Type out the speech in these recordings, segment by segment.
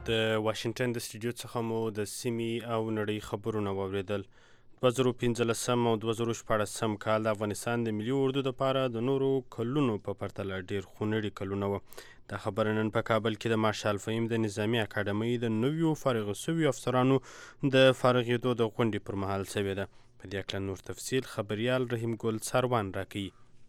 د واشنگټن د سټوډیو څخه مو د سیمې او نړۍ خبرونه واورېدل. 2015 او 2014 کال د افغانستان د ملي اردو لپاره د نورو کلونو په پرتله ډېر خونړي کلونه وو. دا خبره نن په کابل کې د مارشال فهیم د نظامي اکاډمۍ د نویو فارغ شویو افسرانو د فارغېدو د غونډې پر مهال شوې ده. په دې اړه نور تفصیل خبریال رحیم ګل ساروان راکوي.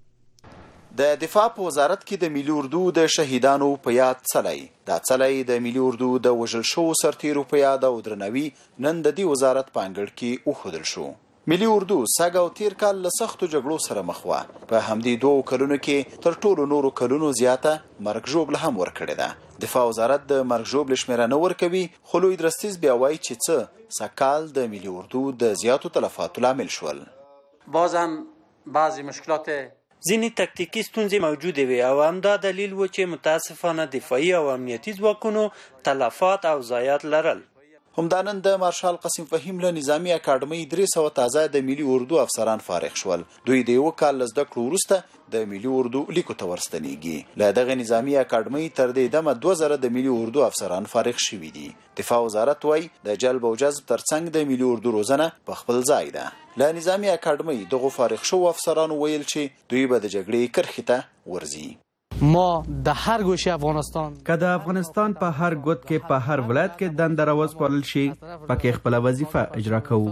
د دفاع په وزارت کې د ملي اردو د شهیدانو په یاد څلی دا څلی د ملي اردو د وژل شوو سرتیرو په یاد او درناوي نن د دې وزارت په انګړ کې وښودل شو. ملي اردو سږ او تیر کال له سختو جګړو سره مخ وه. په همدې 2 کلونو کې تر ټولو نورو کلونو زیاته مرګ ژوبله هم ورکړې ده. دفاع وزارت د مرګ ژوبلې شمېره نه ورکوي، خو لوی درستیز بیا وایي چې څه سږکال د ملي اردو د زیاتو تلفاتو لامل شول. باز هم بعضی مشکلات ځینې تکتیکي ستونزې موجودې وي او همدا دلیل و چې متاسفانه دفاعي او امنیتي ځواکونو تلفات او ضایعات لرل. همدانن د مارشال قاسم فهیم له نظامي اکاډمۍ 300 تازه د ملي اردو افسران فارغ شول. دوی د 1 کال له زده کړو وروسته د ملي اردو لیکو ته ورستنیږي. له دغه نظامي اکاډمۍ تر دې دمه 2000 د ملي اردو افسران فارغ شوي دي. دفاع وزارت وایي د جلب او جذب ترڅنګ د ملي اردو روزنه په خپل ځای ده. له نظامي اکاډمۍ دغه فارغ شوو افسرانو ویل چې دوی به د جګړې کرښې ته ورځي. ما د هر گوشه افغانستان که د افغانستان په هر ګوت کې په هر ولایت کې دنده راوسپارل شي پکې خپل وظیفه اجرا کوو.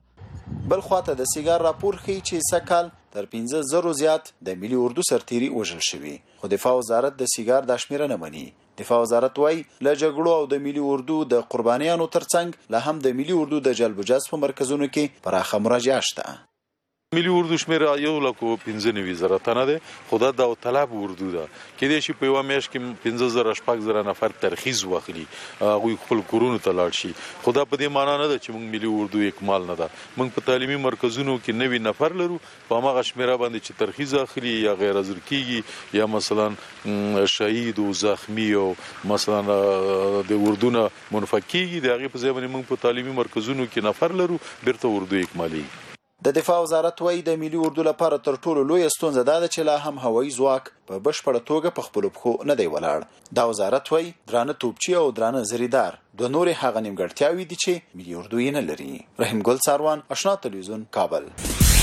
بل خواته د سیګار راپور ښیي چې سږکال تر 15,000 زیات د ملي اردو سرتیري وژل شوي، خو دفاع وزارت د سیګار دا شمېره نه مني. دفاع وزارت وایي له جګړو او د ملي اردو د قربانیانو ترڅنګ له هم د ملي اردو د جلب و جذب په مرکزونو کې پراخه مراجعه شته. ملي اردو شمېره 1,95,000 تنه ده، خو دا داوطلب اردو ده. کېدای شي په یوه میاشت کې 15,000 نفر ترخیص واخلي، هغوی خپل کورونو ته لاړ شي. خو دا په دې معنا نه ده چې موږ ملي اردو اکمال نه ده. موږ په تعلیمي مرکزونو کې 90 نفر لرو، په هماغه شمېره باندې چې ترخیص اخلي یا غیر حاضر کېږي یا مثلا شهید او زخمی او مثلا د اردو نه منفک کېږي، د هغې په ځای باندې موږ په تعلیمي مرکزونو کې نفر لرو، بیرته اردو اکمالېږي. د دفاع وزارت وایي د ملي اردو لپاره تر ټولو لویه ستونزه دا ده چې لا هم هوایي ځواک په بشپړه توګه په خپلو پښو نه دی ولاړ. دا وزارت وایي درانه توپچي او درانه زریدار د نورې هغه نیمګړتیاوې دي چې ملي اردو یې نه لري. رحیم ګل ساروان، آشنا تلویزیون، کابل.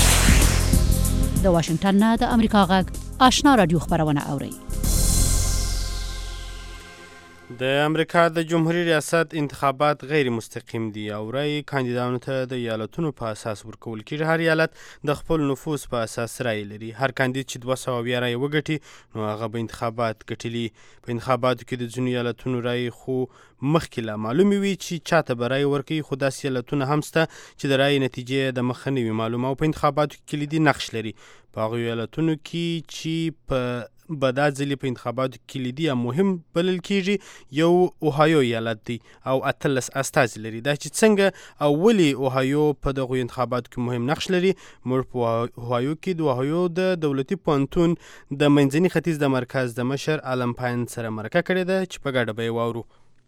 د واشنگټن نه د امریکا غږ آشنا رادیو خبرونه اورئ. د امریکا د جمهوریت ریاست انتخابات غیر مستقیم دي او رای کاندیدانو ته د ایالتونو په اساس ورکول کېږي. هر ایالت د خپل نفوذ په اساس رای لري. هر کاندید چې 200 رای وګټي نو هغه به انتخابات ګټلي. په انتخاباتو کې د ځینو ایالتونو رای خو مخکې لا معلومې وي چې چاته به رای ورکوي، خو داسې ایالتونه هم شته چې د رای نتیجې د مخه نه وي معلومه او په انتخاباتو کې کلیدي نقش لري. په هغو ایالتونو کې چې په دا ځلې په انتخاباتو کلیدي یا مهم بلل کېږي یو اوهایو ایالت دی او 18 استازي لري. دا چې څنګه او ولې اوهایو په دغو انتخاباتو کې مهم نقش لري، موږ په اوهایو کې د اوهایو د دولتي پوهنتون د منځني ختیځ د مرکز د مشر عالم پایان سره مرکه کړې ده چې په ګډه به یې واورو.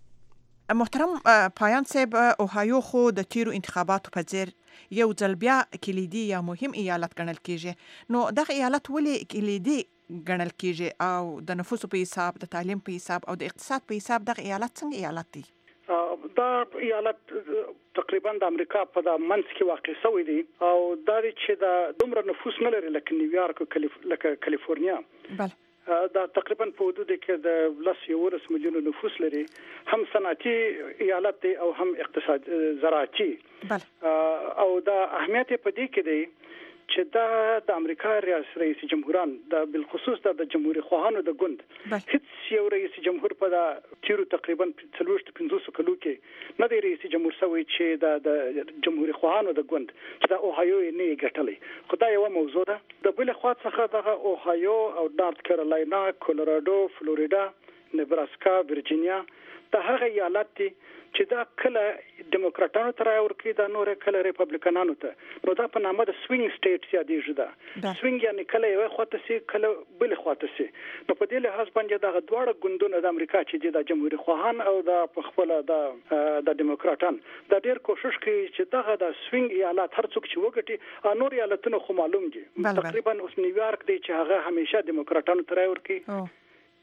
محترم پایان صاحب، اوهایو خو د تیرو انتخاباتو په څیر یو ځل بیا کلیدي یا مهم ایالت ګڼل کېږي، نو دغه ایالت ولې کلیدي ګڼل کېږي او د نفوسو په حساب، د تعلیم په حساب او د اقتصاد په حساب دغه ایالت څنګه ایالت دی؟ دا ایالت تقریبا د امریکا په د منځ کې واقع شوی دی او دا چې د دومره نفوس نه لري لکه نیویارک او لکه کالیفورنیا. بله، دا تقریبا په حدود کې د 11 میلیون نفوس لري. هم صنعتي ایالت دی او هم اقتصاد زراعتي. بله، او دا اهمیت په دې کې دی چې دا د امریکا رئیس جمهوران د بالخصوص د جمهوریت خواهانو د ګوند هیڅ یو رئیس جمهور په د تیرو تقریبا 45 کلو کې نه دی رئیس جمهور شوی چې د جمهوریت خواهانو د ګوند چې د اوهایو نه یې ګټلی. خو دا یو موضوع ده. د بل خوا څخه دغه اوهایو او نارت کیرولینا، کولوراډو، فلوریډا، نبراسکا، ورجینیا د هغه ایالت دي چې دا کله ډیموکراټانو ته رای ورکوي، دا نور کله ریپبلیکنانو ته. نو دا په نامه د سوینګ سټیټس یادېږي. دا سوینګ یعنی کله یوه خواته سي کله بل خواته سي. نو په دې لحاظ باندې دغه دواړه ګوندونه د امریکا چې د جمهوریت خواهان او د خپل د ډیموکراټان دا ډېر کوشش کوي چې دغه د سوینګ ایالات هر څوک چې وګټي، نور ایالتونه خو معلوم دي. تقریبا اوس نیویارک دی چې هغه همیشه ډیموکراټانو ته رای ورکوي.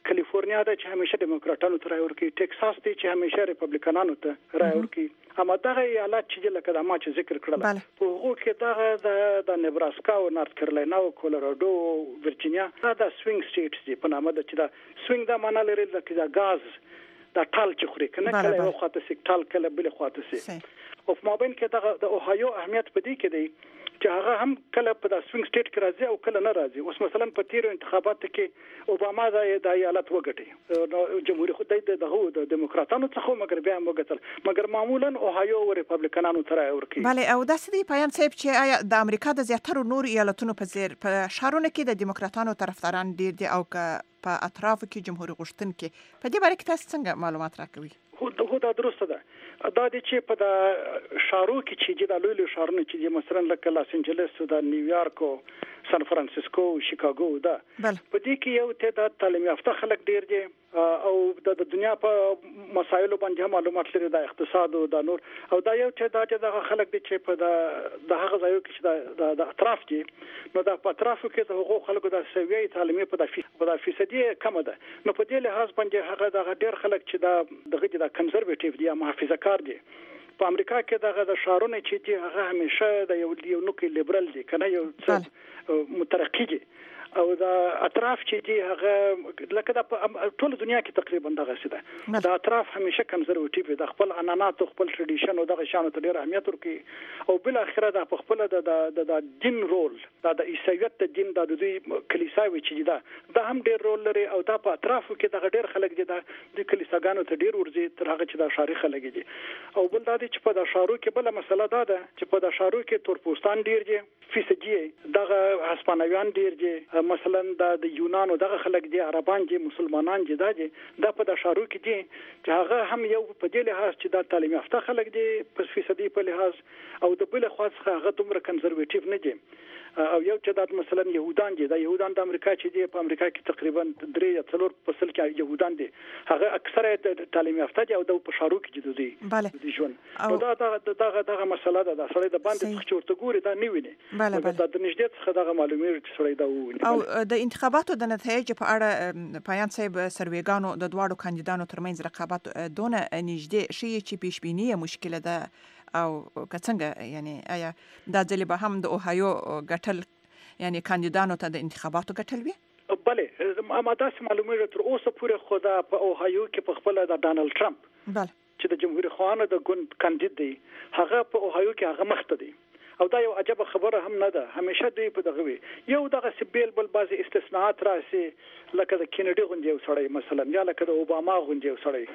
کالیفورنیا د چې همیشه دیموکراتانو ته رای ورکوي، ټکساس دی چې همیشه ریپبلیکانانو ته رای ورکوي. اما دغه ایالات چې لکه د ما چې ذکر کړل په هغو کې دغه د نبراسکا او نارت کیرولینا او کولراډو او ورجینیا دا سوینګ سټیټس دي په نامه د چې دا سوینګ دا معنا لري چې دا غاز دا ټال چې خوري کنه کله یو خواته سي ټال کله بل خواته سي. او په مابین کې دغه د اوهایو اهمیت په دې کې دی چې هغه هم کله په د سوینګ سټیټ کې راځي او کله نه راځي. اوس مثلا په تیرو انتخاباتو کې اوباما د ایالت وګټي، جمهوریت خو د دیموکراتانو څخه مګر بیا وګټل، مګر معمولا اوهایو او ریپبلیکانانو تر ورکی. بله، او داسې دی پایان صاحب چې آیا د امریکا د زیاترو نور ایالتونو په څیر په شهرونو کې د دیموکراتانو طرفداران ډیر دي او که په اطرافو کې جمهوریت غوښتونکي، په دې باره کې تاسو څنګه معلومات راکوي؟ هو دا درسته ده. دا د چې په د شهرو کې چې د لوی شهرونو چې مثلا لکه لاس انجلس او د نیویارک او سان فرانسیسکو او شیکاګو ده، په دې کې یو تعداد تعلیم یافته خلک ډیر دي او د دنیا په مسایلو باندې معلومات لري، د اقتصاد او د نور، او دا یو تعداد د خلک دي چې په د هغه ځایو کې چې د اطراف دي، نو د اطرافو کې د حقوق خلکو د سویې تعلیمي په فیصدي کم ده. نو په دې لحاظ باندې هغه د ډیر خلک چې د کنزرویټیو دي یا محافظه کار دي. په امریکا کې دغه د شهرونو چې دي هغه همیشه د یو نوکي لیبرال دي کنه، یو مترقی دي، او د اطراف چې دي هغه لکه د ټول دنیا کې تقریبا دغه څه ده. د اطراف همیشه کنزرویټیو د خپل عنعنات او خپل ټریډیشن او دغه شانو ته ډیر اهمیت ورکوي، او بل اخره د خپل د دین رول د عیسایت د دین د دوی کلیساوي چې ده هم ډیر رول لري، او دا په اطرافو کې دغه ډیر خلک دي د کلیساګانو ته ډیر ورځي تر هغه چې د شاري خلک دي. او بل دا چې په د شارو کې بل مسله ده چې په د شارو کې تورپوستان ډیر دي، فیصدي دغه هسپانویان ډیر دي، مثلا د یونانو دغه خلک دي، عربان دي، مسلمانان دي، دا په د شارو کې دي چې هغه هم یو په دې لحاظ چې د تعلیم یافته خلک دي په فیصدي په لحاظ، او د بل خوا څخه هغه دومره کنزرویټیو نه دي. او یو چې د مثلا يهودان دي، د يهودان د امریکا چې دي په امریکا کې تقریبا 3.4% کې يهودان دي، هغه اکثره تعلیم یافته دي او د په شارو کې دي د ژوند. او دا مسله ده، د سړی د باندې څخه ورته ګوري دا نه ویني، د نږدې څخه دا معلومات چې سړی دا ویني. او د انتخاباتو د نتایج په اړه پایان صاحب سرویګانو د دواړو کاندیدانو ترمنځ رقابت دونه نږدې شي چې پیش بینی مشکله ده، او که څنګه یعنی آیا دا ځل به هم د اوهایو ګټل یعنی کاندیدانو ته د انتخاباتو ګټل وي؟ بله، اما داسې معلومات تر اوسه پورې خو دا په اوهایو کې په خپل د ډانلډ ټرمپ چې د جمهوریت خوانه د ګوند کاندید دی، هغه په اوهایو کې هغه مخته دی، او دا یو عجب خبره هم نه ده. همیشه دوی په دغه وی یو دغه سبیل بل بعضی استثناءات راسي، لکه د کینیډي غونډې یو سړی مثلا، یا لکه د اوباما غونډې یو سړی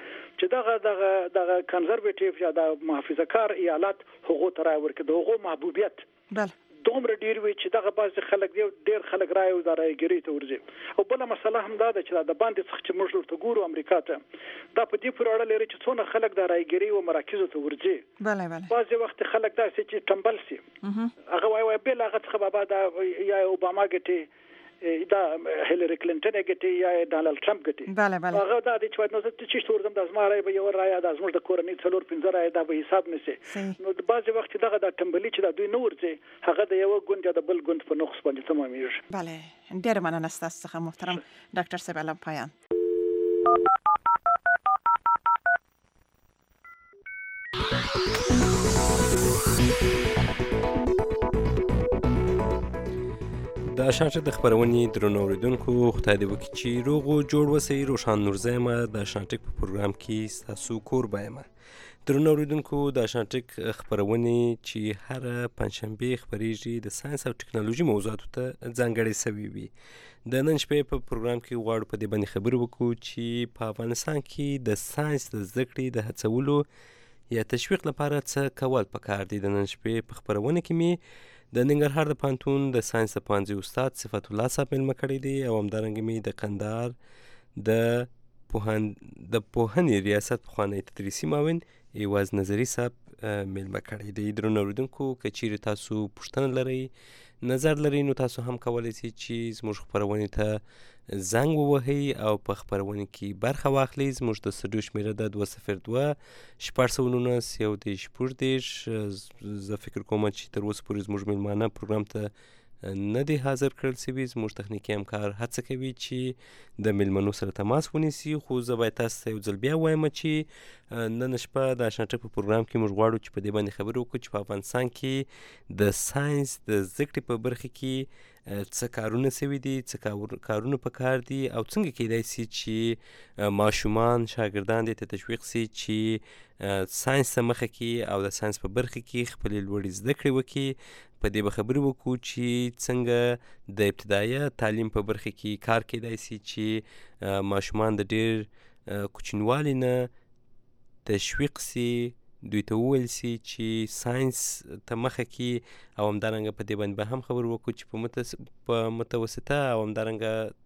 چې دغه کنزرویټیو یا د محافظه کار ایالات حقوق تر ورکړي، د حقوق محبوبیت دومره ډیر وی چې دغه بعضی خلک ډیر خلک راي او درايګری ته ورځي. او بل مسله هم دا ده چې د باندې څخه چې موږ ورته ګورو امریکا ته، دا په دې پورې اړه لري چې څونه خلک درايګری او مراکز ته ورځي. بعضی وخت خلک داسې چې ټمبل سي، هغه وای بل هغه څخه بابا دا یا اوباما ګټي، دا هیلری کلینټن ګټي، یا ډانلډ ټرمپ ګټي. هغه دا چې نو چې څوردم د زما راي به یو راي د زموږ د کورنۍ 4-5 راي دا به حساب نشي. نو د بعضی وخت دغه د ټمبلی چې د دوی نور ځي هغه د یو ګوند یا د بل ګوند په نقص باندې تمامېږي. بله، ډېر مننه ستاسو څخه محترم ډاکټر صاحب علم پایان. د اشانټ د خبرونې درنو اوریدونکو، خدای دې وکړي چې روغ او جوړ اوسئ. روښان نورزی یم، د اشانټک په پروګرام کې ستاسو کوربه یم. درنو اوریدونکو، د اشانټک خبرونې چې هر پنجشنبه خپریږي د ساينس او ټکنالوژي موضوعاتو ته ځانګړې سوي وي. د نن شپې په پروګرام کې غواړو په دې باندې خبرې وکړو چې په افغانستان کې د ساينس د زده کړې د هڅولو یا تشویق لپاره څه کول پکار دي. د نن شپې په خبرونه کې مې د ننګرهار د پوهنتون د ساينس د پوهنځي استاد صفت الله صاحب مېلمه کړی دی، او همدارنګه مې د کندهار د پوهنې ریاست پخوانی تدریسي معاون ایواز نظري صاحب مېلمه کړی دی. درنو اوریدونکو، که چیرې تاسو پوښتنه لرئ، نظر لرئ، نو تاسو هم کولی شئ چې زموږ خپرونې ته زنګ ووهئ او په خپرونې کې برخه واخلئ. زموږ د سټوډیو شمېره ده 202-619-126. زه فکر کوم چې تر اوسه پورې زموږ مېلمانه پروګرام ته نه دی حاضر کړل سوي. زموږ تخنیکي همکار هڅه کوي چې د میلمنو سره تماس ونیسي، خو زه باید تاسو ته یو ځل بیا وایم چې نن شپه د اشنا ټک په پروګرام کې موږ غواړو چې په دې باندې خبرې وکړو چې په افغانستان کې د ساینس د زده کړې په برخه کې څه کارونه سوي دي، څه کارونه په کار دي، او څنګه کیدای سي چې ماشومان شاګردان دې ته تشویق سي چې ساینس ته مخه کړي او د ساینس په برخه کې خپلې لوړې زده کړې وکړي. په دې به خبرې وکړو چې څنګه د ابتدایه تعلیم په برخه کې کار کیدای سي چې ماشومان د ډېر کوچنیوالي نه تشویق سي، دوی ته وویل سي چې ساینس ته مخه کړي، او همدارنګه په دې باندې به هم خبرې وکړو چې په متوسطه او همدارنګه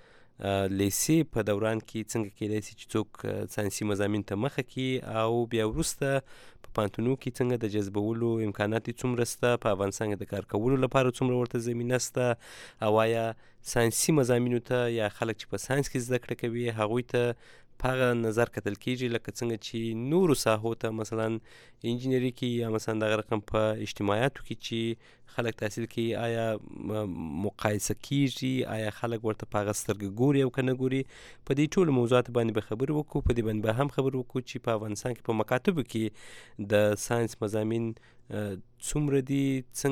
د لیسې په دوران کې څنګه کیدای سي چې څوک ساینسي مضامین ته مخه کړي، او بیا وروسته په پوهنتونونو کې څنګه د جذبولو امکانات څومره شته، په افغانستان کې د کار کولو لپاره څومره ورته زمینه شته، او آیا ساینسي مضامینو ته یا خلک چې په ساینس کې زده کړه کوي هغوی ته په هغه نظر کتل کېږي لکه څنګه چې نورو ساحو ته مثلا انجینري کې یا مثلا دغه رقم په اجتماعاتو کې چې خلک تحصیل کوي، آیا مقایسه کېږي، آیا خلک ورته په هغه سترګه ګوري او که نه ګوري. په دې ټولو موضوعاتو باندې به خبرې وکړو. په دې باندې به هم خبرې وکړو چې په افغانستان کې په مکاتبو کې د ساینس مضامین څومره دي،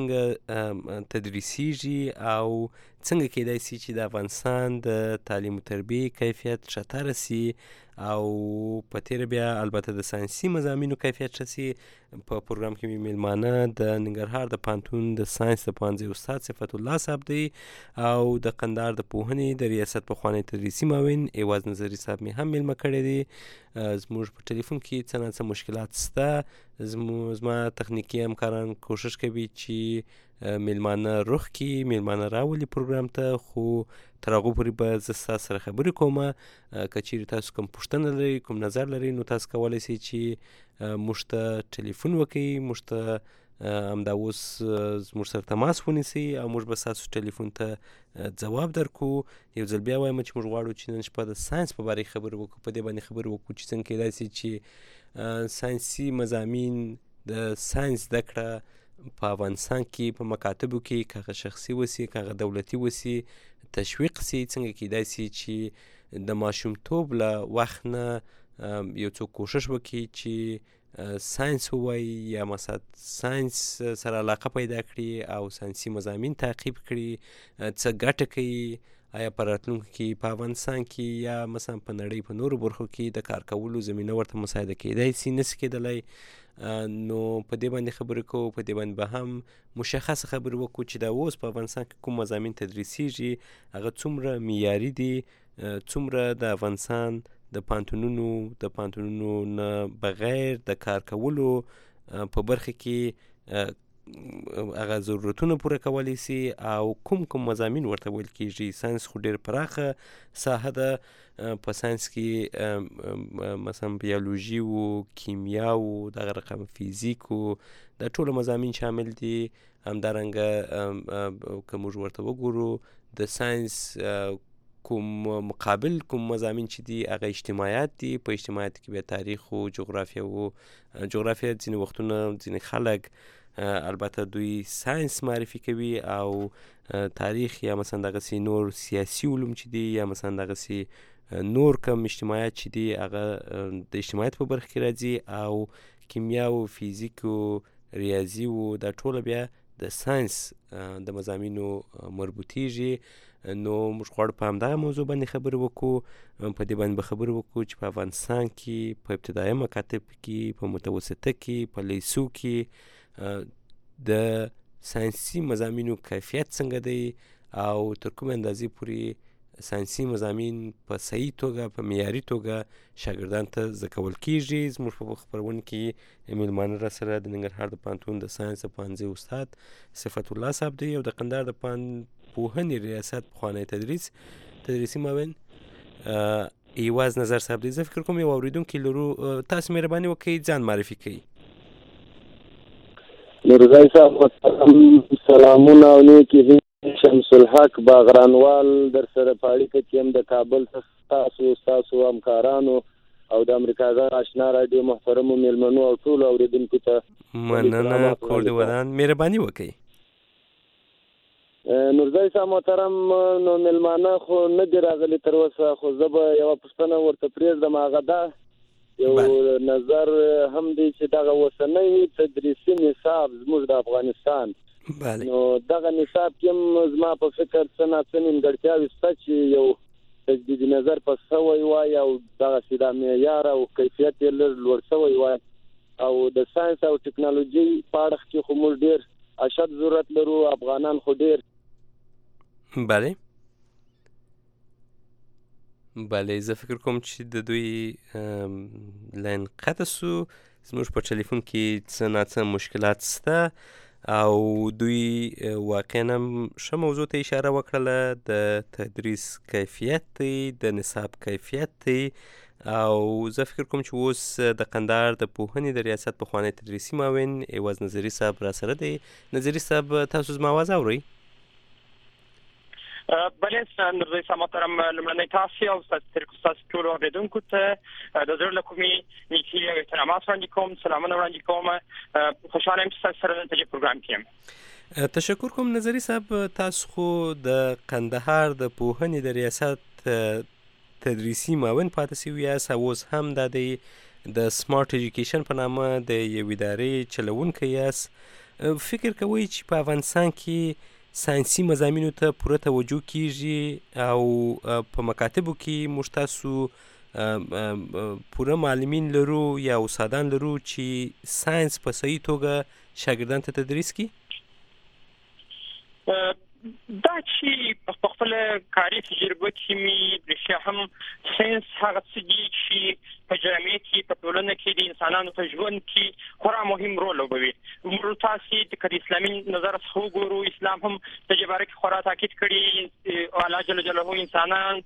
څنګه تدریسیږي، او څنګه کیدای سي چې د افغانستان د تعلیم و تربیې کیفیت ښه سي، او په تیره بیا البته د ساینسي مضامینو کیفیت ښه سي. په پروګرام کې مې میلمانه د ننګرهار د پوهنتون د ساینس د پوهنځي استاد صفت الله صاحب دی، او د قندهار د پوهنې د ریاست پخوانی تدریسي معاون ایواز نظري صاحب مې هم میلمه کړی دی. زموږ په ټلیفون کې څه نه څه مشکلات شته. زما تخنیکي همکاران کوشش کوي چې میلمانه رخ کړي، میلمانه راولي پروګرام ته، خو تر هغو پورې به زه ستاسو سره خبرې کوم. که چیرې تاسو کوم پوښتنه لرئ، کوم نظر لرئ، نو تاسو کولی سئ چې موږ ته ټلیفون وکړئ، موږ ته همدا اوس زموږ سره تماس ونیسئ، او موږ به ستاسو ټلیفون ته ځواب درکړو. یو ځل بیا وایم چې موږ غواړو چې نن شپه د ساینس په باره کې خبرې وکړو، په دې باندې خبرې وکړو چې څنګه کیدای سي چې ساینسي مضامین د ساینس زده کړه په افغانستان کې په مکاتبو کې که هغه شخصي وسي که هغه دولتي وسي تشویق سي. څنګه کیدای سي چې د ماشومتوب له وخت نه یو څوک کوشش وکړي چې ساینس ووایي یا مثلا ساینس سره علاقه پیدا کړي او ساینسي مضامین تعقیب کړي، څه ګټه کوي، آیا په راتلونکي کې په افغانستان کې یا مثلا په نړۍ په نورو برخو کې د کار کولو زمینه ورته مساعده کیدای سي، نسي کیدلی. نو په دې باندې خبرې کوو. په دې باندې به هم مشخصه خبرې وکړو چې دا اوس په افغانستان کې کوم مضامین تدریسیږي، هغه څومره معیاري دي، څومره د افغانستان د پوهنتونونو نه بغیر د کار کولو په برخه کې هغه ضرورتونه پوره کولی سي، او کوم مضامین ورته ویل کېږي. ساینس خو ډېر پراخه ساحه ده. په ساینس کې مثلا بیولوژي و، کیمیا و، دغه رقم فیزیک و، دا ټول مضامین شامل دي. همدارنګه که موږ ورته وګورو د ساینس کوم مقابل کوم مضامین چې دي هغه اجتماعیات دي. په اجتماعیات کې بیا تاریخ و، جغرافیه و. جغرافیه ځینې وختونه ځینې خلک البته دوی ساینس معرفي کوي، او تاریخ یا مثلا دغسې نور سیاسي علوم چې دي یا مثلا دغسې نور کم اجتماعیات چې دي هغه د اجتماعیات په برخه کې راځي، او کیمیا و، فیزیک و، ریاضي و، دا ټوله بیا د ساینس د مضامینو مربوطیږي. نو موږ غواړو په همدغه موضوع باندې خبرې وکړو. په دې باندې به خبرې وکړو چې په افغانستان کې په ابتدایي مکاتب کې، په متوسطه کې، په لیسو کې د ساینسي مضامینو کیفیت څنګه دی، او تر کومې اندازې پورې ساینسي مضامین په صحیح توګه په معیاري توګه شاګردان ته زده کول کېږي. زموږ په خپرونه کې میلمانه را سره د ننګرهار د پوهنتون د ساینس د پوهنځي استاد صفت الله صاحب دی، او د قندهار د پوهنې ریاست پخوانی تدریسي معاون ایواز نظر صاحب دی. زه فکر کوم یو اورېدونکي لرو، تاسو مهرباني وکړئ ځان معرفي کړئ. مرزای صاحب سلامونه او نیکې شمس الحق باغرانوال در سره په اړیکه کې هم د کابل څخه ستاسو همکارانو او د امریکا غږ آشنا راډیو محترمو میلمنو او ټولو اورېدونکو ته مننه. کور دې ودان، مهرباني وکړئ. نورزی صاحب محترم نو مېلمانه خو نه دي راغلي تر اوسه، خو زه به یوه پوښتنه ورته پرېږدم، هغه دا یو نظر هم دی چې دغه اوسنی تدریسي نصاب زموږ د افغانستان نو دغه نصاب کې هم زما په فکر څه ناڅه نیمګړتیاوې شته چې یو تجدید نظر په سوی وای او دغسې دا معیار او کیفیت یې لږ لوړ سوی وای او د ساینس او ټکنالوژي په اړخ کې خو موږ ډېر اشد ضرورت لرو، افغانان خو ډېر. بله زه فکر کوم چې د دوی لاین قطع سو، زموږ په ټلیفون کې څه ناڅه مشکلات شته او دوی واقعا هم ښه موضوع ته اشاره وکړله، د تدریس کیفیت دی، د نصاب کیفیت دی او زه فکر کوم چې اوس د قندهار د پوهنې د ریاست پخوانی تدریسي معاون ایواز نظري صاحب را سره دی. نظري صاحب تاسو زما آواز اورئ؟ بله نورزی صاحب محترم، لومړنی تاسو او ستاسو ټولو اورېدونکو ته د زړه له کومې نیکي او احترامات وړاندې کوم، سلامونه وړاندې کوم. خوشحاله یم چې ستاسو سره دلته په پروګرام کې یم. تشکر کوم نظري صاحب. تاسو خو د قندهار د پوهنې د ریاست تدریسي معاون پاتې شوي یاست او اوس هم د سمارټ ایجوکیشن په نامه د یوې ادارې چلوونکی یاست. فکر کوئ چې په افغانستان کې ساینسي مضامینو ته پوره توجه کیږي او په مکاتبو کې موږ تاسو پوره معلمین لرو یا استادان لرو چې ساینس په صحیح توګه شاګردان ته تدریس کړي؟ دا چې په خپل کاري تجربه کې مې رښتیا هم ساینس هغه څه دي چې په جامعه کې په ټولنه کې د انسانانو په ژوند کې خورا مهم رول لوبوي. موږ تاسو د اسلامي نظر څخه وګورو، اسلام هم د جبارک خورا تاکید کړي او الله جل جلاله انسانان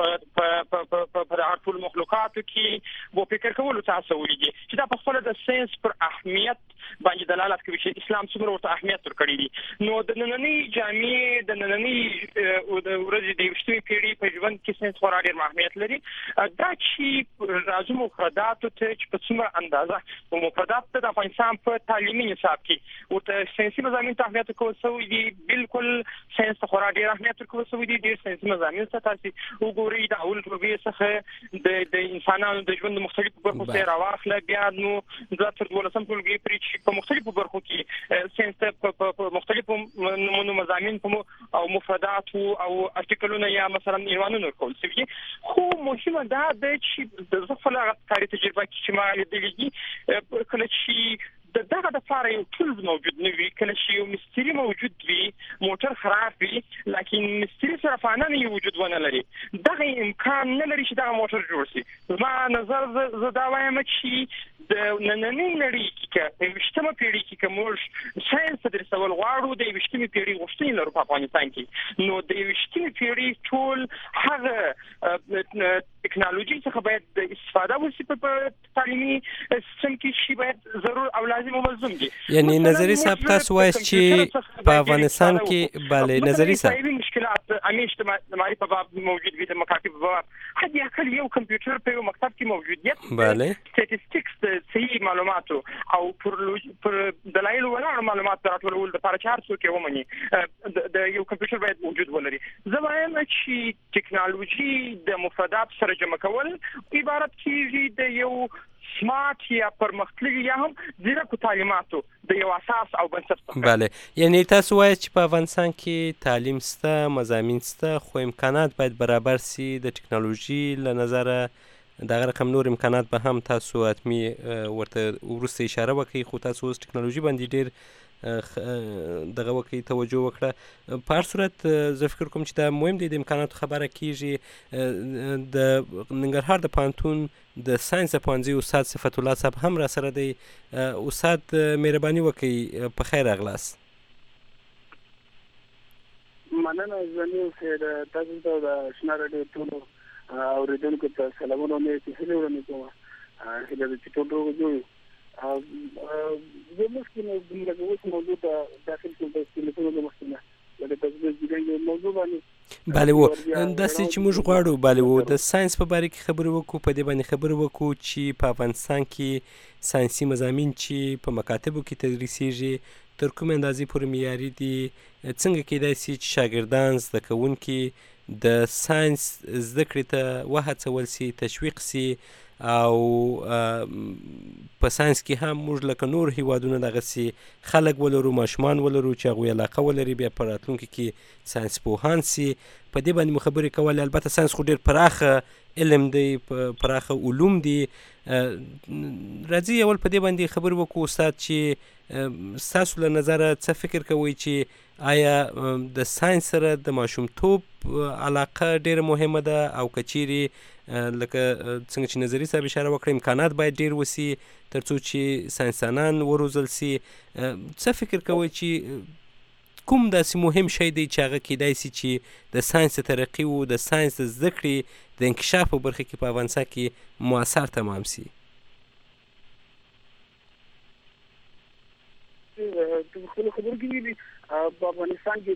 په ټول مخلوقاتو کې وو فکر کولو تاسو ولګي چې دا په خپل د ساينس پر اهمیت باندې دلالت کوي چې اسلام څومره ورته اهمیت ورکړي دي. نو د نننۍ جامعې د نننۍ د ورځې د 20مې پیړۍ په ژوند کې ساينس خورا ډېر اهمیت لري. دا چې راځو مفرداتو ته چې په څومره اندازه مفردات د افغانستان په تعلیمي نصاب کې ورته ساينسي مضامین ته اهمیت ورکول شوی دي، بالکل ساينس خورا ډېر اهمیت ورکول شوی دي. ډېر ساينسي مضامین څه تاسو ګوري د اول ټولګي څخه د انسانانو د ژوند مختلفو برخو ته راواخله، بیا نو د تر 12 ټولګي پرې په مختلفو برخو کې ساينس په مختلفو مضامین او مفردات او ارتکلونه یا مثلا عنوانونه کول شي. خو مهمه دا ده چې د خپل کاري تجربه کې ما لیدلې کله چې دغه د فار یو ټولز موجود نه وي، کله چې یو مستری موجود وي، موټر خراب وي لکه مستری سره فانانه یو وجود ونه لري، دغه امکان نه لري چې دغه موټر جوړ شي. زما نظر زه دا وایم چې د نننۍ نړۍ کې په 20مه پیړۍ کې موږ ساينس تدریسول غواړو، د 20مې پیړۍ غوښتنې لرو په افغانستان کې. نو د 20مې پیړۍ ټول هغه ټکنالوژي څخه باید استفاده وشي په تعلیمي سیستم کې چې باید ضرور او لازم او ملزم دي. یعنی نظري صاحب تاسو وایي چې په افغانستان کې بله نظري صاحب مشکلات همیشه د معرفت په باب موجود وي، د مکاتب په باب حد اقل یو کمپیوټر په یو مکتب کې موجودیت، بله سټاتستیکس صحیح معلوماتو او پر دلایل ولاړ معلومات راټولول د لپاره چې هر څوک یې ومني د یو کمپیوټر باید وجود ولري. زه وایم چې ټکنالوژي د مفردات سره جمع کول عبارت کیږي د یو سمارټ یا پرمختللي یا هم ځیرکو تعلیماتو د یو اساس او بنسټ. بله یعنی تاسو وایئ چې په افغانستان کې تعلیم شته، مضامین شته، خو امکانات باید برابر سي د ټکنالوژي له نظره. دغه رقم نور امکانات به هم تاسو حتمي ورته وروسته اشاره وکړئ، خو تاسو اوس ټکنالوژي باندې ډېر دغه وکړئ، توجه وکړه. په هر صورت زه فکر کوم چې دا مهم دی، د امکاناتو خبره کیږي. د ننګرهار د پوهنتون د ساینس پوهنځي استاد صفت الله صاحب هم را سره دی. استاد مهرباني وکړئ، په خیر راغلاست. مننه. زنی خیر تاسو ته د آشنا راډیو ټولو اوریدونکو ته سلامونه او هیله ورنه کوم. هیله دې چې ټول وګورئ. زه مخکې د اوس موضوع ته داخل شوم په ټلیفون د مخکنه لکه تاسو د موضوع باندې بله و داسې چې موږ غواړو بله و د ساینس په باره کې خبرې وکړو، په دې باندې خبرې وکړو چې په افغانستان کې ساینسي مضامین چې په مکاتبو کې تدریسیږي تر کومې اندازې پورې معیاري دي؟ څنګه کیدای سي چې شاګردان زده کوونکي د ساینس زده کړې ته وهڅول سي، تشویق سي، او په ساینس کې هم موږ لکه نور هیوادونه دغسې خلک ولرو، ماشومان ولرو چې هغوی علاقه ولري، بیا په راتلونکي کې ساینس پوهان سي. په دې باندې مو خبرې کولې. البته ساینس خو ډېر پراخه علم دی، پراخه علوم دي. راځئ اول په دې باندې خبرې وکړو استاد چې ستاسو له نظره څه فکر کوئ چې آیا د ساینس سره د ماشومتوب علاقه ډېره مهمه ده، او که چیرې لکه څنګه چې نظري صاحب اشاره وکړه امکانات باید ډېر وسي تر څو چې ساینسدانان وروزل سي؟ څه فکر کوئ چې کوم داسې مهم شی دی چې هغه کیدای سي چې د ساینس د ترقي و د ساینس د زده کړې د انکشاف په برخه کې په افغانستان کې مؤثر تمام سي؟ په خپلو خبرو کې ویلي په افغانستان کې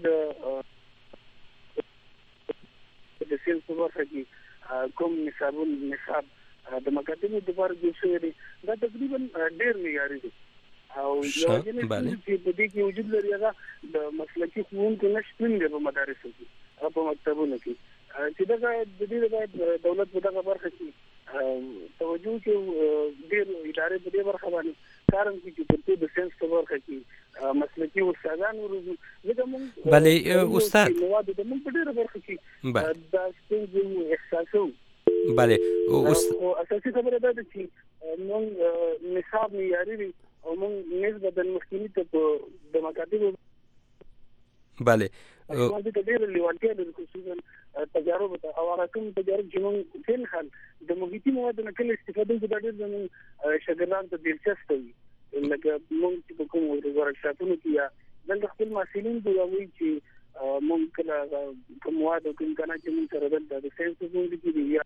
د ساینس په برخه کې کوم نصاب د مکاتبو دپاره جوړ شوی دی دا تقریبا ډېر معیاري دی، او یوازینی ستونزه چې په دې کې وجود لري هغه د مسلکي ښوونکو نشتون دی په مدارسو کې او په مکتبونو کې، چې دغه د دې باید دولت په دغه برخه کې توجه وکړي، ډېر ادارې په دې برخه باندې کار وکړي چې تر څو د ساینس په برخه کې مسلکي استادان وروزو. ځکه موږ بلې استاد مواد د موږ په ډېره برخه کې دا ستونزې احساسوو. بله خو اساسي خبره دا ده چې موږ نصاب معیاري وي او موږ نسبتا مخکیني ته د مکاتبو بله دې ته ډېره لیوالتیا لري، خصوصا تجارب ته او هغه کوم تجارب چې موږ فعل حال د محیطي موادو نه کله استفاده کوو دا ډېر زموږ شاګردانو ته دلچسپه وي. لکه موږ چې په کوم ورکشاپونو کې یا دلته خپل محصلین ته وایي چې موږ کله کوم مواد او کوم امکانات چې موږ سره دلته د ساینس په ځای کې دي یا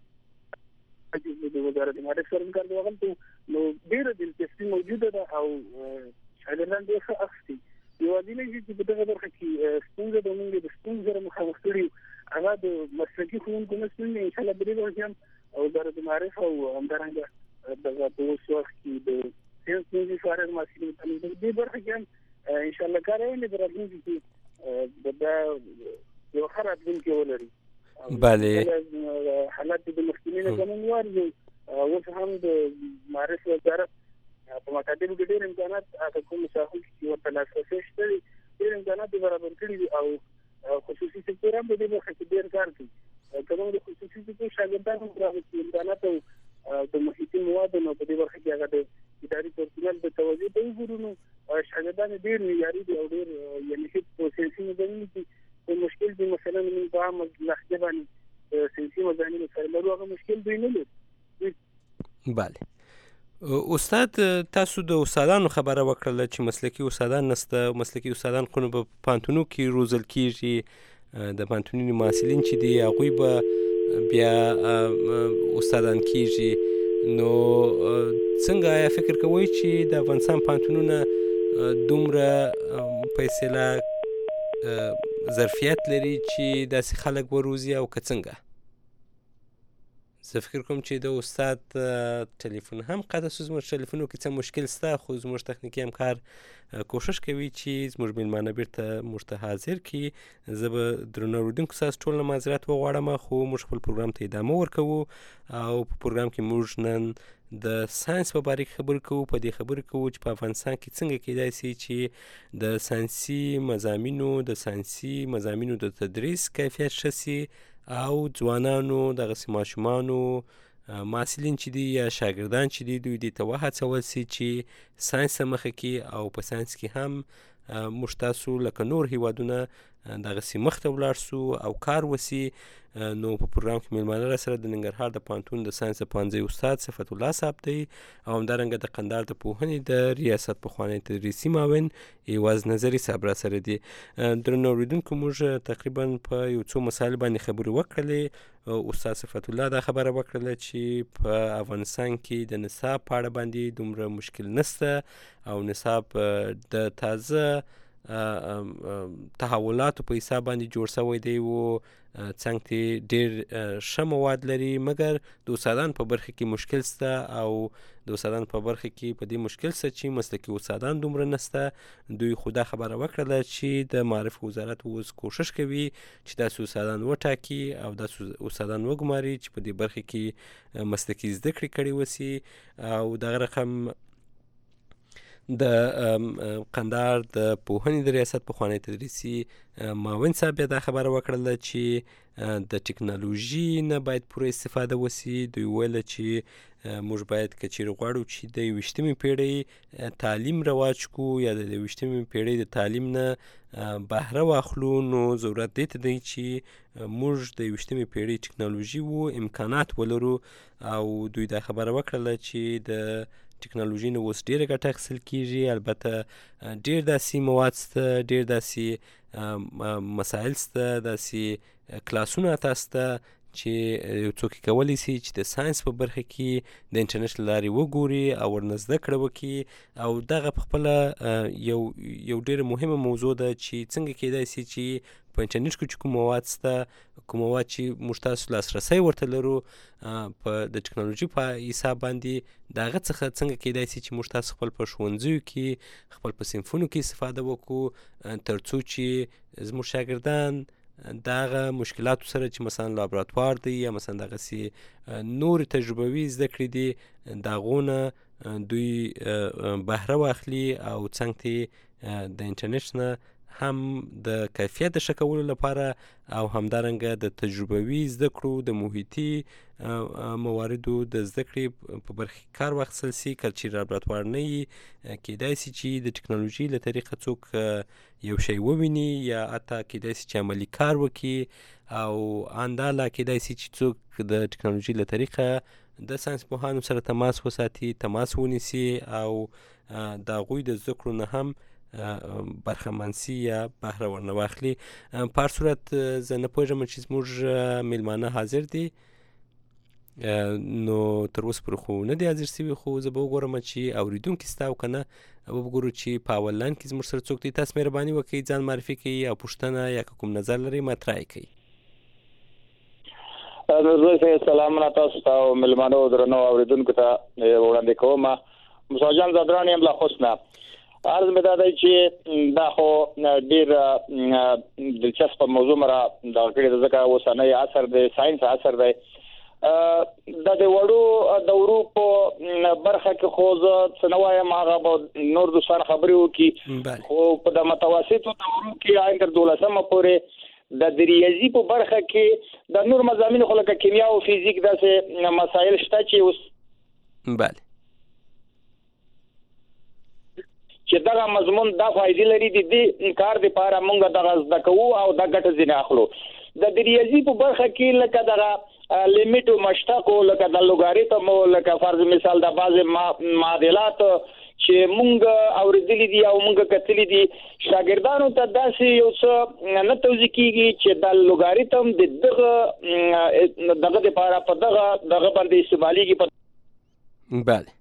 د وزارت معارف سره کار دی هغه نو ډېره دلچسپي موجوده ده او شاګردان ډېر ښه اخلي. یوازینی چې په دغه برخه کې ستونزه د موږ د ستونزو سره مخامخ کړي هغه د مسلکي ښوونکو نشتون دی. انشاءالله په دې برخه هم وزارت معارف او همدارنګه دغه په اوس وخت کې د ساینس موضوع فارغ محصلین په دې برخه کې هم انشاءالله کار کوي د راتلونکي کې دا یو ښه راتلونکی ولري. بله حالات د مخکیني نه زمونوار دي، اوس هم د معارف وزارت په مکاتبو کې ډېر امکانات هغه کوم مسافر چې ورته لاسرسی شته دي ډېر امکانات برابر کړي دي او خصوصي سکتور هم په دې برخه کې ډېر کار کوي. که موږ د خصوصي سکتور شاګردانو راوستي امکانات او د محیطي موادو نو په دې برخه کې هغه د اداري پرسونل د توجه ته وګورو نو شاګردان ډېر معیاري دي او ډېر یعنې هیڅ په سیاسي مضامینو کې مشکل دی. مثلا موږ په عامه لهجه باندې سیاسي مضامینو سره لرو هغه مشکل دوی نه لري. بله استاد تاسو د استادانو خبره وکړله چې مسلکي استادان نسته، مسلکي استادان خو په پوهنتونو کې روزل کیږي، د پوهنتونونو محصلین چې دي هغوی به بیا استادان کیږي. نو څنګه آیا فکر کوئ چې د افغانستان پوهنتونونه دومره په اصطلاح ظرفیت لري چې داسې خلک وروزي او که څنګه؟ زه فکر کوم چې د استاد ټلیفون هم قطع شو، زموږ ټلیفونو کې څه مشکل شته، خو زموږ تخنیکي همکار کوشش کوي چې زموږ میلمانه بیرته موږ ته حاضر کړي. زه به درنو اورېدونکو ستاسو ټول نه معذرت وغواړم، خو موږ خپل پروګرام ته ادامه ورکوو او په پروګرام کې موږ نن د ساینس په باره کې خبرې کوو. په دې خبرې کوو چې په افغانستان کې څنګه کیدای شي چې د ساینسي مضامینو د تدریس کیفیت ښه شي او ځوانانو دغسې ماشومانو محصلین چې دي یا شاګردان چې دي دوی دې ته وهڅول سي چې ساینس ته مخه کړي او په ساینس کې هم موږ تاسو لکه نور هیوادونه دغسې مخته ولاړ سو او کار وسي. نو په پروګرام کې میلمانه را سره د ننګرهار د پوهنتون د ساینس د پوهنځي استاد صفت الله صاحب دی او همدارنګه د قندهار د پوهنې د ریاست پخوانی تدریسي معاون ایواز نظري صاحب را سره دي. درنو اورېدونکو موږ تقریبا په یو څو مسایل باندې خبرې وکړلې. استاد صفت الله دا خبره وکړله چې په افغانستان کې د نصاب په اړه باندې دومره مشکل نشته او نصاب د تازه تحولاتو په حساب باندې جوړ شوی دی و څنګ ته ډېر ښه مواد لري، مګر د استادانو په برخه کې مشکل شته او د استادانو په برخه کې په دې مشکل شته چې مسلکي استادان دومره نشته. دوی خو دا خبره وکړله چې د معارف وزارت اوس کوشش کوي چې داسې استادان وټاکي او داسې استادان وګماري چې په دې برخه کې مسلکي زده کړې کړې وسي. او دغه رقم د قندهار د پوهنې د ریاست پخوانی تدریسي معاون صاحب بیا دا خبره وکړله چې د ټکنالوژي نه باید پوره استفاده وسي. دوی ویله چې موږ باید که چیرې غواړو چې د 21مې پیړۍ تعلیم رواج کړو یا د 21مې پیړۍ د تعلیم نه بهره واخلو، نو ضرورت دی ته دی چې موږ د 21مې پیړۍ ټکنالوژي و امکانات ولرو. او دوی دا خبره وکړله چې د ټکنالوژي نه اوس ډېره ګټه اخیستل کېږي. البته ډېر داسې مواد شته، ډېر داسې مسایل شته، داسې کلاسونه حتی شته چې یو څوک کولی شي چې د ساینس په برخه کې د انټرنیټ له لارې وګوري او ورنه زده کړه وکړي. او دغه پخپله یو ډېره مهمه موضوع ده چې څنګه کېدای شي چې په انټرنیټ کې چې کوم مواد شته، کوم مواد چې موږ تاسو لاسرسی ورته لرو په د ټکنالوژي په حساب باندې، د هغه څخه څنګه کېدای شي چې موږ تاسو خپل په ښوونځیو کې، خپل په صنفونو کې استفاده وکړو، تر څو چې زموږ شاګردان دغه مشکلاتو سره چې مثلا لابراتوار دی یا مثلا دغسې نور تجربوي زده کړې دي، د هغو نه دوی بهره واخلي او څنګ ته د انټرنیټ نه هم د کیفیت د ښه کولو لپاره او همدارنګه د تجربوي زده کړو د محیطي مواردو د زده کړې په برخه کې کار واخیستل شي. کله چې لابراتوار نه وي، کیدای شي چې د ټکنالوژي له طریقه څوک یو شی وویني یا حتی کیدای شي چې عملي کار وکړي، او انداله کیدای شي چې څوک د ټکنالوژي له طریقه د ساینس پوهانو سره تماس وساتي، تماس ونیسي او د هغوی د زده کړو نه هم برخمن سي یا بهره ورنه واخلي. په هر صورت زه نه پوهېږم چې زموږ میلمانه حاضر دي، نو تر اوسه پورې خو نه دي حاضر شوي، خو زه به وګورم چې اورېدونکي شته او که نه وګورو چې په اول لاین کې زموږ سره څوک دی. تاسو مهرباني وکړئ ځان معرفي کړئ او پوښتنه یا که کوم نظر لرئ مطرح یې کړئ. سلامونه تاسو ته او میلمانو درنو اورېدونکو ته وړاندې کوم. موسی جان زادران یم له حسنه. عرض مې دا دی چې دا خو ډېر دلچسپه موضوع مره دغه کړې ده، ځکه اوسنی عصر دی، ساینس عصر دی. دا د وړو دورو په برخه کې خو زه څه نه وایم، هغه به نور دوستان خبرې وکړي، خو په د متوسطو دورو کې تر 12مه پورې د ریاضي په برخه کې د نور مضامین خو لکه کیمیا او فزیک داسې مسایل شته چې اوس بله چې دغه مضمون دا فائدې لري، د دې کار لپاره موږ دغه زده کوو او د ګټه ځینې اخلو. د ریاضي په برخه کې لکه دغه لیمیټ او مشتق او لکه د لوګاریتم او لکه فرض مثال د بعضې معادلات چې موږ اورېدلي دي او موږ کتلي دي، شاګردانو ته داسې یو څه نه توضیح کېږي چې د لوګاریتم د دغه لپاره په دغه باندې استعمالېږي. بله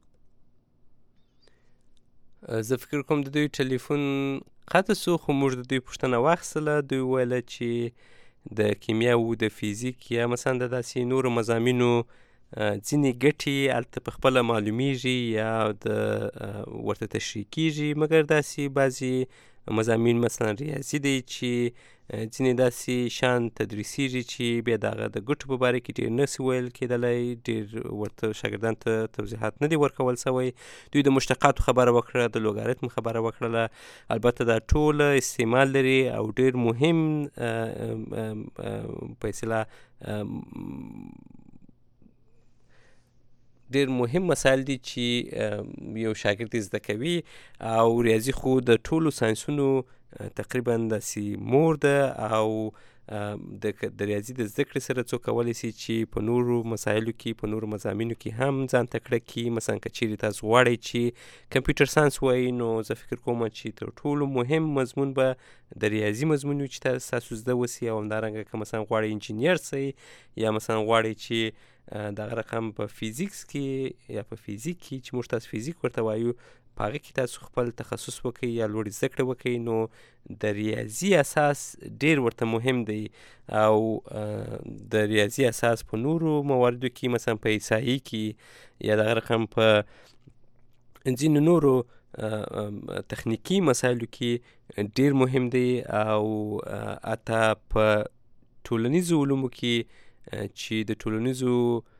زه فکر کوم د دوی ټلیفون قطع سو، خو موږ د دوی پوښتنه واخیستله. دوی ویله چې د کیمیا او د فزیک یا مثلا د داسې نورو مضامینو ځینې ګټې هلته په خپله معلومیږي یا ورته تشریح کېږي، مګر داسې بعضې مضامین مثلا ریاضي دی چې ځینې داسې شان تدریسیږي چې بیا د هغه د ګټو په باره کې ډېر نشي ویل کېدلی، ډېر ورته شاګردانو ته توضیحات نه دي ورکول سوی. دوی د مشتقاتو خبره وکړه، د لوګاریتم خبره وکړله، البته دا ټوله استعمال لري او ډېر مهم په اصطلاح ډېر مهم مسایل دي چې یو شاګرد زده کوي. او ریاضي خو د ټولو ساینسونو تقریبا داسې مور ده او د ریاضي د زده کړې سره څوک کولی شي چې په نورو مسایلو کې، په نورو مضامینو کې هم ځان تکړه کړي. مثلا که چیرې تاسو غواړئ چې کمپیوټر ساینس وایي، نو زه فکر کوم چې تر ټولو مهم مضمون به د ریاضي مضمون وي چې تاسو زده وسي، او همدارنګه که مثلا غواړئ انجینیر شئ یا مثلا غواړئ چې دغه رقم په فیزیکس کې یا په فیزیک کې چې موږ تاسو فیزیک ورته وایو په هغه کې تاسو خپل تخصص وکړئ یا لوړې زده کړې وکړئ، نو د ریاضي اساس ډېر ورته مهم دی او د ریاضي اساس په نورو مواردو کې مثلا په احصایي کې یا دغه رقم په ځینو نورو تخنیکی مسایلو کې ډېر مهم دی او حتی په ټولنیزو علومو کې چې د ټولنیزو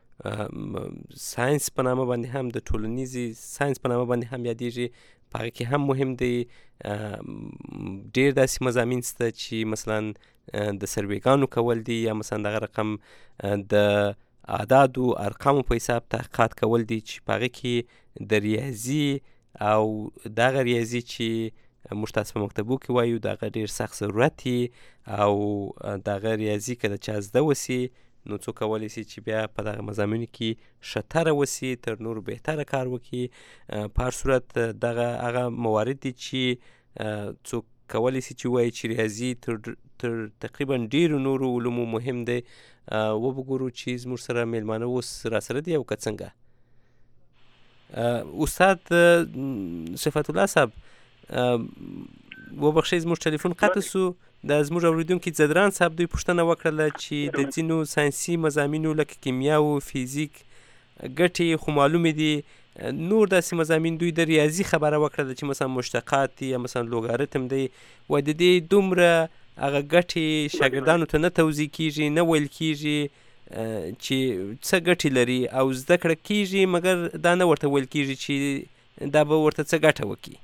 ساینس په نامه باندې هم د ټولنیزي ساینس په نامه باندې هم یادېږي، په هغه کې هم مهم دی. ډېر داسې مضامین شته چې مثلا د سروېګانو کول دي یا مثلا دغه رقم د اعدادو ارقامو په حساب تحقیقات کول دي چې په هغه کې د ریاضي او دغه ریاضي چې موږ تاسو په مکتبو کې وایو دغه ډېر سخت ضرورت دی او دغه ریاضي که د چا زده وسي نو څوک کولی شي چې بیا په دغه مضامینو کې ښه وسي، تر نورو بهتره کار وکړي. په هر صورت دغه هغه موارد دي چې څوک کولی شي چې وایي چې ریاضي تر تقریبا ډېرو نورو علومو مهم دی. وبګورو چې زموږ سره میلمانه اوس راسره دي او که څنګه. استاد صفت الله صاحب وبخښئ زموږ ټلیفون قطع سو. د زموږ اورېدونکي ځدران صاحب دوی پوښتنه وکړله چې د ځینو ساینسي مضامینو لکه کیمیا او فیزیک ګټې خو معلومې دي، نور داسې مضامین دوی د ریاضي خبره وکړله چې مثلا مشتقات دي یا مثلا لوګاریتم دی، وایي د دې دومره هغه ګټې شاګردانو ته نه توضیح کېږي، نه ویل کېږي چې څه ګټې لري او زده کړه کېږي مګر دا نه ورته ویل کېږي چې دا به ورته څه ګټه وکړي.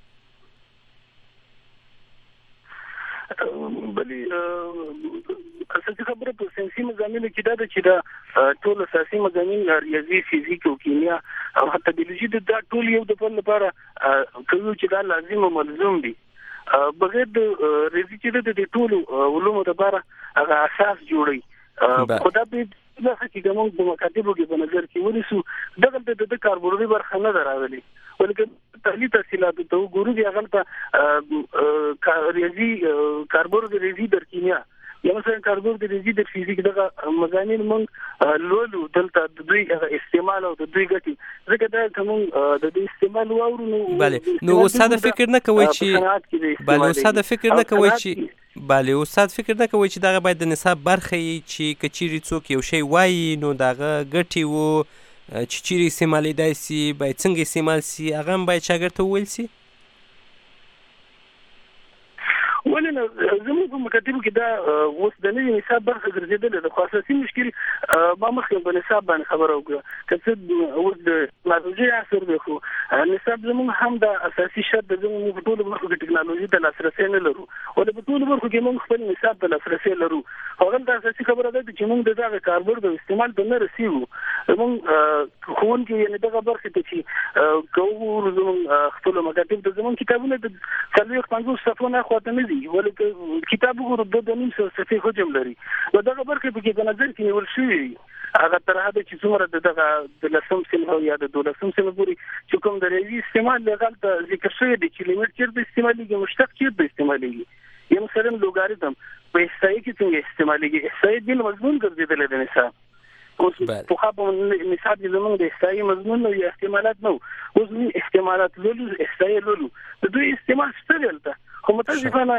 بلې اساسي خبره په ساینسي مضامینو کې دا ده چې دا ټول اساسي مضامین ریاضي، فیزیک او کیمیا او حتی بیولوژي دا ټول یو د بل لپاره کوي چې دا لازم او ملزوم دي. بغیر د ریاضي چې د ټولو علومو لپاره هغه اساس جوړوي. خو دا به دا چې موږ د مکاتبو کې په نظر کې ونیسو دغه د کاربوردي برخه نه راغلي، ولکه تعلیمي تحصیلات ته وګورو چې هغه ته ریاضي کاربوردي ریاضي در کیمیا یا مثلا کاربوردي ریاضي در فیزیک دغه مضامین موږ لولو دلته د دوی استعمال او د دوی ګټې ځکه دا کوم د دوی استعمال واورو نو بله نو استاد فکر نه کوي چې استاد فکر نه کوي چې دغه باید د نصاب برخه چې کچيري څوک یو شی وایي نو دغه ګټې وو چې چیرې استعمالیدای سي باید څنګه استعمال سي هغه هم باید شاګرد ته وویل سي. ولې نه زموږ په مکاتبو کې دا اوس د نوي نصاب برخه ګرځېدلې ده، خو اساسي مشکل ما مخکې په نصاب باندې خبره وکړه که څه اوس د ټکنالوژي عصر دی خو نصاب زموږ هم د اساسي شرط د زموږ په ټولو برخو کې ټکنالوژي ته لاسرسی نه لرو، ولې په ټولو برخو کې موږ خپل نصاب ته لاسرسی لرو. هغه د اساسي خبره ده چې موږ د دغه کاربورد استعمال ته نه رسیږو. موږ ښوونکي یعنې دغه برخې ته چې کوو زموږ خپلو مکاتبو ته زموږ کتابونه د 40-50 صفحو نه خواته نه دي، ولکه کتاب وګورو د 2.5 صفحې حجم لري نو دغه برخه په کې په نظر کې نیول شوی هغه تر هغه چې څومره دغه د لسم صنف یا د 12 صنف پورې چې کوم د ریاضي استعمال لغل ته ذکر شوی دی چې لیمټ چیرته استعمالېږي، مشتق چیرته استعمالېږي، یا مثلا لوګاریتم په احصایي کې څنګه استعمالېږي. احصایي د مضمون ګرځېدل د نصاب اوس په خاطر نصاب د زمونږ د احصایي مضمون او احتمالات نو اوس احتمالات لولو احصایي لولو د دوی استعمال څه دلته خو متاسفانه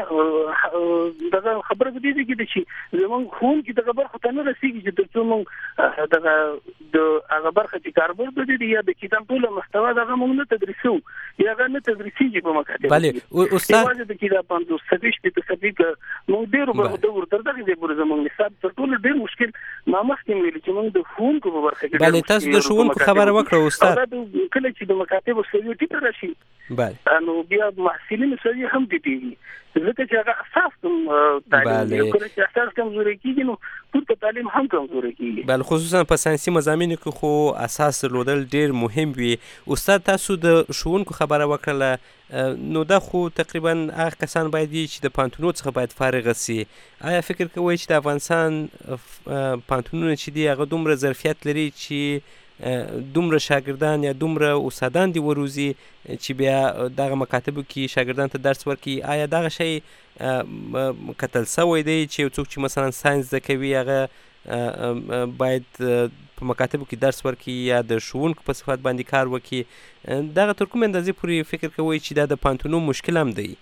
دغه خبره په دې کې چې زمونږ خون کې دغه برخه ته نه رسیږي چې ترڅو موږ دغه د هغه برخه چې کاربورد دي یا د کتاب ټول محتوا دغه موږ نه تدریسو یا هغه نه تدریسيږي په مکاتب. بله استاد د کتاب 50 سفیش په تفصیل موږ ډیرو برخو تر دغه ځای زمونږ نصاب تر ټولو ډیر مشکل ما مخکې ویل چې موږ د ښوونکو په برخه کې بله تاسو د ښوونکو خبره وکړه استاد کله چې د مکاتبو سوي ټیټ راشي بله نو بیا محصلینو سوي هم ټیټي ځکه چې هغه اساس تعلیم کله چې اساس کمزوري کیږي نو ټول تعلیم هم کمزوري کیږي. بل خصوصا په ساينسي مضامینو کې خو اساس درلودل ډیر مهم وي. استاد تاسو د ښوونکو خبره وکړه نو دا خو تقریبا هغه کسان باید چې د پانتونو څخه باید فارغ سي. آیا فکر کوئ چې د افغانستان پانتونونه چې دی هغه دومره ظرفیت لري چې دومره شاګردان یا دومره استادان دی وروزی چې بیا دغه مکاتبو کې شاګردان ته درس ورکړي؟ آیا دغه شی کتل سوی دی چې یو څوک چې مثلا ساينس زده کوي هغه باید په مکاتبو کې درس ورکړي یا د ښوونکو په صفت باندې کار وکړي، دغه تر کومې اندازې پورې فکر کوئ چې دا د پوهنتونونو مشکل هم دی؟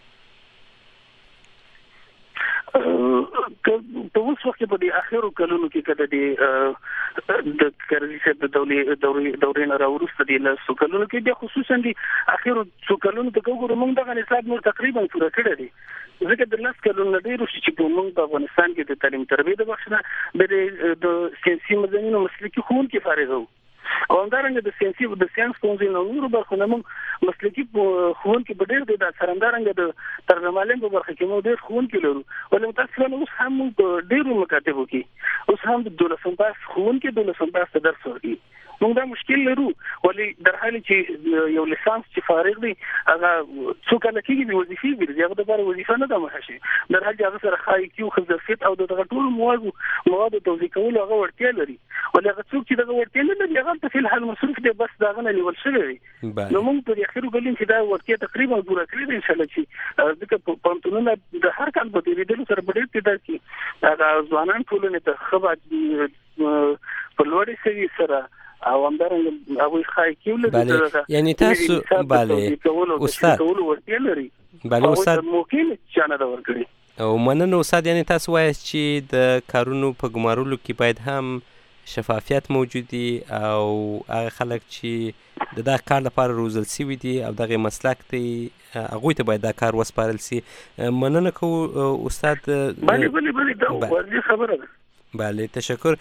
په اوس وخت کې په دې اخرو کلونو کې کله د کرزي صاحب د دورې نه راوروسته دي له څو کلونو کې د خصوصا د اخرو څو کلونو ته وګورو موږ دغه نصاب نور تقریبا پوره کړی دی، ځکه د لاس کلونو ډېر چې په موږ په افغانستان کې د تعلیم تربیه د بخښنه د ساینسي مضامینو مسلکي ښوونکي فارغ وو او همدارنګه د ساینس پوهنځي نو نورو برخو نه موږ مسلکي ښوونکي په ډېر دی د څرګندارنګه د ترجمه معلم په برخه کې موږ ډېر ښوونکي لرو، ولې متاسفانه اوس هم موږ په ډېرو مکاتبو کې اوس هم د 12 پاس ښوونکي 12 پاس ته درس ورکوي. موږ دا مشکل لرو، ولې در حال چې یو لیسانس چې فارغ دی هغه څو کله کېږي د وظیفې ګرځي، هغه د لپاره وظیفه نه ده مخه شي، در حال چې هغه سره خای کیو خصوصیت او دغه ټول مواد توضیح کول هغه ورتیا لري، ولې هغه څوک چې دغه ورتیا نه لري هغه په فعل حال مصروف دی، بس داغه نه لیول شوی دی. نو موږ په اخرو کلونو کې دا ورتیا تقریبا پوره کړی دی ان شاء الله چې ځکه پوهنتونونه د هر کال په تیریدلو سره په ډېر تعداد کې هغه ځوانان ټولنې ته خبر په لوړې سوي سره او همدارنګه هغوی خای کیول دي، یعنی تاسو استاد استاد موکل چانه دا ورکړي او مننه استاد، یعنی تاسو وایاست چې د کارونو په ګمارلو کې باید هم شفافیت موجود وي او هغه خلک چې د دغه کار لپاره روزل شوي دي او دغه مسلک دی هغوی ته باید دا کار وسپارل شي. مننه کوو استاد. بله دا واضح خبره ده. بله تشکر.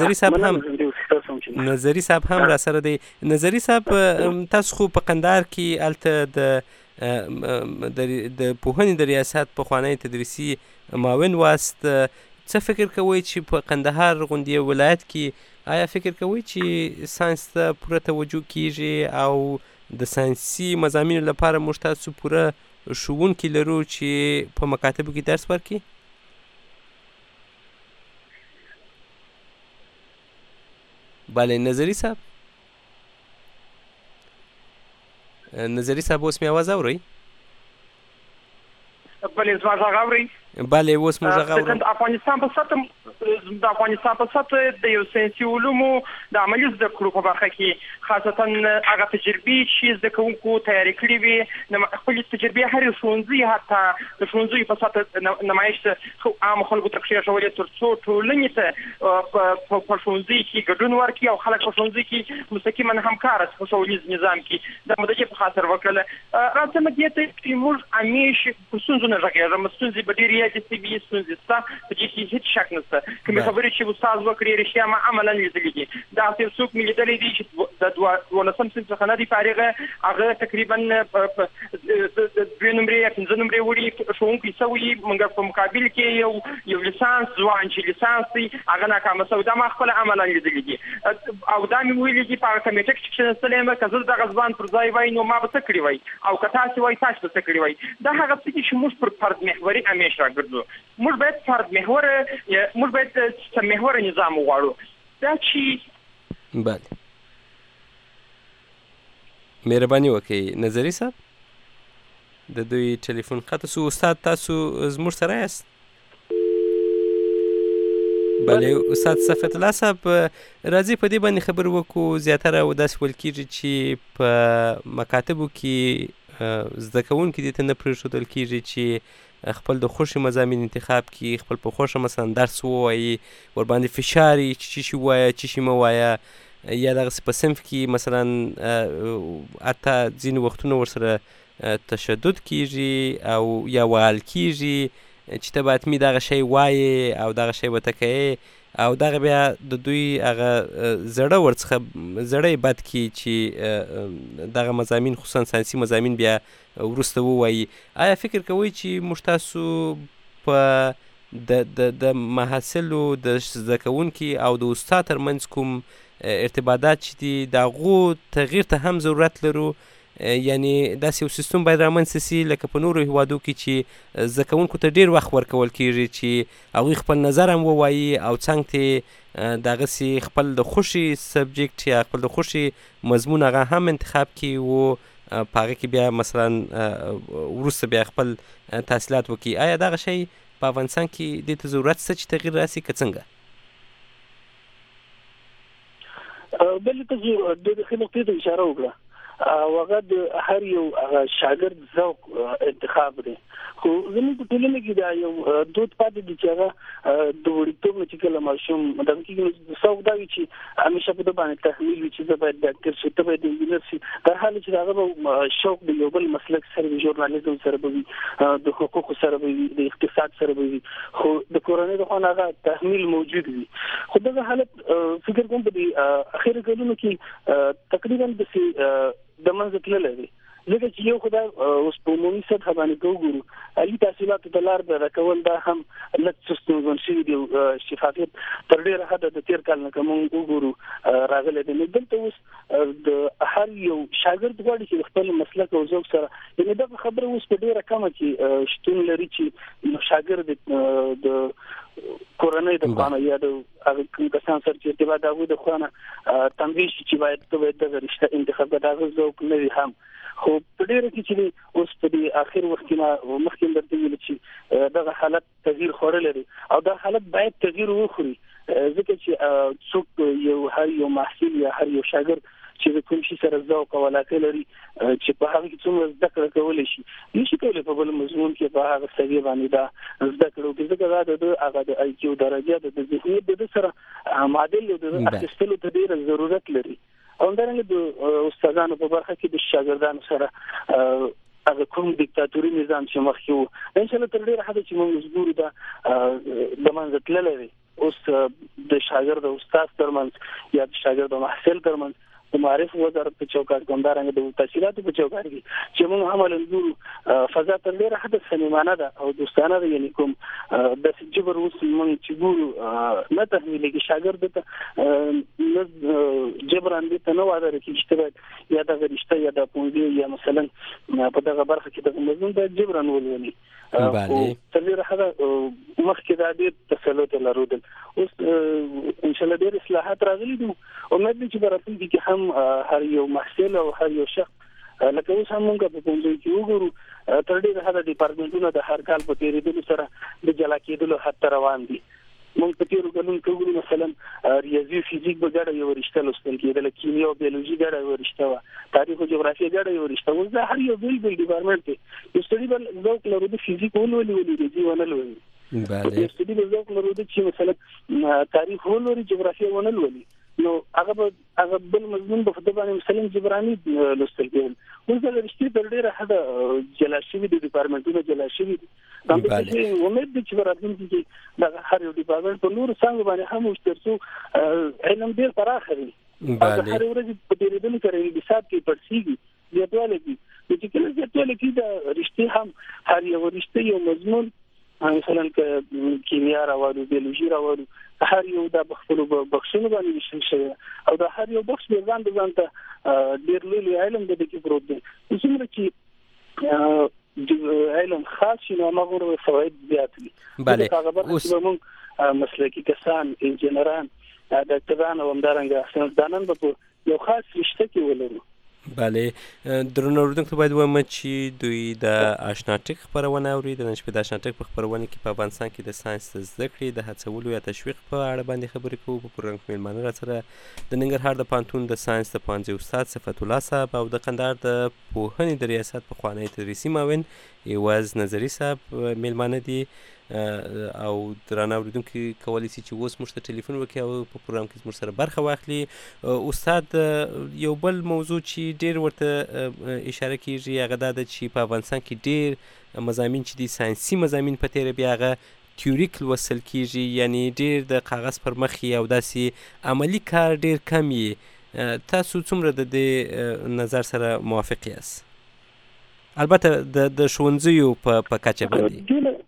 نظری صاحب هم را سره دی. نظری صاحب تاسو خو په قندهار کې هلته د پوهنې د ریاست پخوانی تدریسي معاون واست، څه فکر کوئ چې په قندهار غوندې ولایت کې آیا فکر کوئ چې ساینس ته پوره توجه کیږي او د ساینسي مضامینو لپاره موږ تاسو پوره ښوونکي لرو چې په مکاتبو کې درس ورکړي؟ بله نظری صاحب، نظری صاحب اوس مې آواز اورئ؟ بله زما غږ اورئ؟ بله اوس موږ غږ اورو. د افغانستان په سطح د یو ساینسي علومو د عملي زده کړو په برخه کې خاصتا هغه تجربې چې زده کوونکو تیاری کړي وي، خپلې تجربې هر یو ښوونځي حتی د ښوونځیو په سطح نمایش عامو خلکو ته کېښولې تر څو ټولنې ته په ښوونځي کې ګډون ورکړي او خلک په ښوونځي کې مستقیما همکاره په ښوونیز نظام کې د مدرسې په خاطر وکړله. راځم دې ته چې موږ همیشه په ستونزو نه غږېږم، ستونزې به ډېرې زیاتې وي، ستونزې شته، په دې کې هېڅ شک نشته. کومې خبرې چې استاد وکړي رښتیا ما عملا لیدلي دي. داسې یو څوک مې لیدلی دی چې د 12 صنف څخه نه دی فارغه، هغه تقریبا 2 نمرې یا 5 نمرې وړي ښوونکی سوی، موږ په مقابل کې یو لیسانس ځوان چې لیسانس دی هغه ناکامه سوی. دا ما خپله عملا لیدلي دي او دا مې ویلي دي په هغه کمیټه کې چې کښېنستلی یم که زه دغه ځوان پر ځای وای نو ما به څه کړي وای او که تاسې وای تاسې به څه کړي وای. دا هغه څه دي چې موږ پر فرد محوري همیش راګرځو. موږ باید فرد محوره، موږ باید محور نظام وغواړو. دا چې بله مهرباني وکړئ نظري صاحب د دوی ټلیفون قطع سو. استاد تاسو زموږ سره یاست؟ بله استاد صفت الله صاحب راځي په دې باندې خبر وکړو. زیاتره داسې ویل کېږي چې په مکاتبو کې زده کوونکي دې ته نه پرېښودل کېږي چې خپل د خوښې مضامین انتخاب کړي، خپل په خوښه مثلا درس ووایي، ورباندې فشار یې چې څه شي ووایه څه شي مه وایه، یا دغسې په صنف کې مثلا حتی ځینې وختونه ورسره تشدد کېږي او یا وهل کېږي چې ته به حتمي دغه شی وایې او دغه شی به ته کوې او دغه بیا د دوی هغه زړه ورڅخه زړه بد کړي چې دغه مضامین خصوصا ساینسي مضامین بیا وروسته ووایي. آیا فکر کوئ چې موږ تاسو په د محصلو د زده کوونکي او د استاد ترمنځ کوم ارتباطات چې دي د هغو تغییر ته هم ضرورت لرو؟ یعنی داسې یو سیستم باید رامنځته سي لکه په نورو هیوادو کې چې زده کوونکو ته ډېر وخت ورکول کېږي چې هغوی خپل نظر هم ووایي او څنګ ته دغسې خپل د خوښې سبجیکټ یا خپل د خوښې مضمون هغه هم انتخاب کړي و په هغه کې بیا مثلا وروسته بیا خپل تحصیلات وکړي. آیا دغه شی په افغانستان کې دې ته ضرورت شته چې تغییر راسي که څنګه؟ بل ته د خلکو ته اشاره وکړه هغه د هر یو شاګرد ذوق انتخاب دی خو زموږ په ټولنه کې دا یو دود پاتې دي چې هغه د وړتوب نه چې کله ماشوم د کې ذوق دا وي چې همیشه په د باندې تحمیل وي چې زه باید ډاکټر شم ته باید انجینر شي در حال چې هغه شوق د یو بل مسلک سره د ژورنالیزم سره به وي د حقوقو سره به وي د اقتصاد سره به وي خو د کورنۍ د خوا هغه تحمیل موجود وي خو دغه حالت فکر کوم په دې اخیری کلونو کې تقریبا د منځ تللی دی ځکه چې یو خدای اوس په عمومي سطح باندې وګورو علي تحصیلاتو ته لار به راکول دا هم لږ ستونزمن شوي دي شفافیت تر ډېره حده د تېر کال نه که موږ وګورو راغلی دی نو دلته اوس د هر یو شاګرد غواړي چې خپل مسلک او ذوق سره یعنې دغه خبره اوس په ډېره کمه کې شتون لري چې شاګرد د کورنۍ د خوا نه یا د هغه کوم کسان سره چې ارتباط د هغوی د خوا نه تنبیه شي چې باید ته باید دغه رشته انتخاب کړه د هغه ذوق نه وي هم خو په ډېره کې چې اوس په دې اخر وخت کې مخکې درته ویل چې دغه حالت تغییر خوړلی دی او دا حالت باید تغییر وخوري ځکه چې څوک هر یو محصل یا هر یو شاګرد چې د کوم شي سره ذوق او علاقه لري چې په هغه کې څومره زده کړه کولی شي نشي کولی په بل مضمون کې په هغه سویه باندې دا زده کړه وکړي ځکه دا د هغه د آی کیو درجه د ذهنیت د سره معادل د اخیستلو ته ډېر ضرورت لري او همدارنګه د استادانو په برخه کې د شاګردانو سره هغه کوم دیکتاتوري نظام چې مخکې و ان شاء الله تر ډېره حده چې موږ ګورو دا د منځ تللی دی اوس د شاګرد او استاد ترمنځ یا د شاګرد او محصل ترمنځ د معرف وزارت په چوکاټ کې همدارنګه د تحصیلاتو په چوکاټ کې چې موږ عملاً ګورو فضا تر ډېره حده صمیمانه ده او دوستانه ده یعنې کوم داسې جبر اوس موږ چې ګورو نه تحمیلېږي شاګرد ته نه جبران دې ته نه وعده راکړي چې ته باید یا دغه رشته یا د پوهنځي یا مثلا په دغه برخه کې دغه مضمون باید جبران ولولي تر ډېره حده مخکې دا ډېر تسلط یې لرودل اوس انشاءالله ډېر اصلاحات راغلي دي امید دی چې په راتلونکي کې هم هر یو محصل او هر یو شخص لکه اوس هم موږ په پوهنځي کې وګورو تر ډېره حده ډیپارټمنټونه د هر کال په تېرېدلو سره د جلا کېدلو حد ته روان دي موږ په تېرو کلونو کې وګورو مثلا ریاضي فزیک به ګډه یوه رشته لوستل کېدله کیمیا او بیولوژي ګډه یوه رشته وه تاریخ او جغرافیه ګډه یوه رشته اوس دا هر یو بېل بېل ډیپارټمنټ دی یو سړي به ذوق لرو د فزیک ولولي ریاضي ونه لولي یو سړي به ذوق لرو چې مثلا تاریخ ولولي جغرافیه ونه لولي نو هغه بل مضمون په فضا باندې مثلا جبراني لوستل کېدل اوس د رشتې تر ډېره حده جلا شوي دي ډیپارټمنټونه جلا شوي دي امید دی چې په راتلونکي کې دغه هر یو ډیپارټمنټ په نورو څانګو باندې هم اوس تر څو علم ډېر پراخه وي او هر ورځ په تېرېدلو سره انبساط کې پړسېږي زیاتوالی کوي چې کله زیاتوالی کوي د رشتې هم هر یو رشته یو مضمون مثلا که کیمیا راوړو بیولوژي راوړو هر یو د خپل بخښونو باندې وشل شوی او د هر یو بخښ د ځان د ځان ته ډېر لوی علم د دې کې پروت دی څومره چې علم خاص شي نو هغه فواید زیات دي بله اوس موږ مسلکي کسان انجینران ډاکټران او همدارنګه ساینسدانان په یو خاص رشته کې ولرو بله درنو اوریدونکو باید ووایم چې دوی د آشنا ټک خپرونه اوري د نن شپې د آشنا ټک په خپرونه کې په افغانستان کې د ساینس د زده کړې د هڅولو یا تشویق په اړه باندې خبرې کوو په پروګرام کې میلمانه راسره د ننګرهار د پوهنتون د ساینس د پوهنځي استاد صفت الله صاحب او د کندهار د پوهنې د ریاست پخوانی تدریسي معاون ایواز نظري صاحب میلمانه دي او درانه اوریدونکي کولی شي چې اوس موږ ته ټلیفون وکړي او په پروګرام کې زموږ سره برخه واخلي استاد یو بل موضوع چې ډېر ورته اشاره کیږي هغه دا ده چې په افغانستان کې ډېر مضامین چې دي ساینسي مضامین په تېره بیا هغه تیوریک لوستل کیږي یعنی ډېر د کاغذ پر مخ او داسې عملي کار ډېر کم یې تاسو څومره د دې نظر سره موافق یاست البته د ښوونځیو په کچه باندې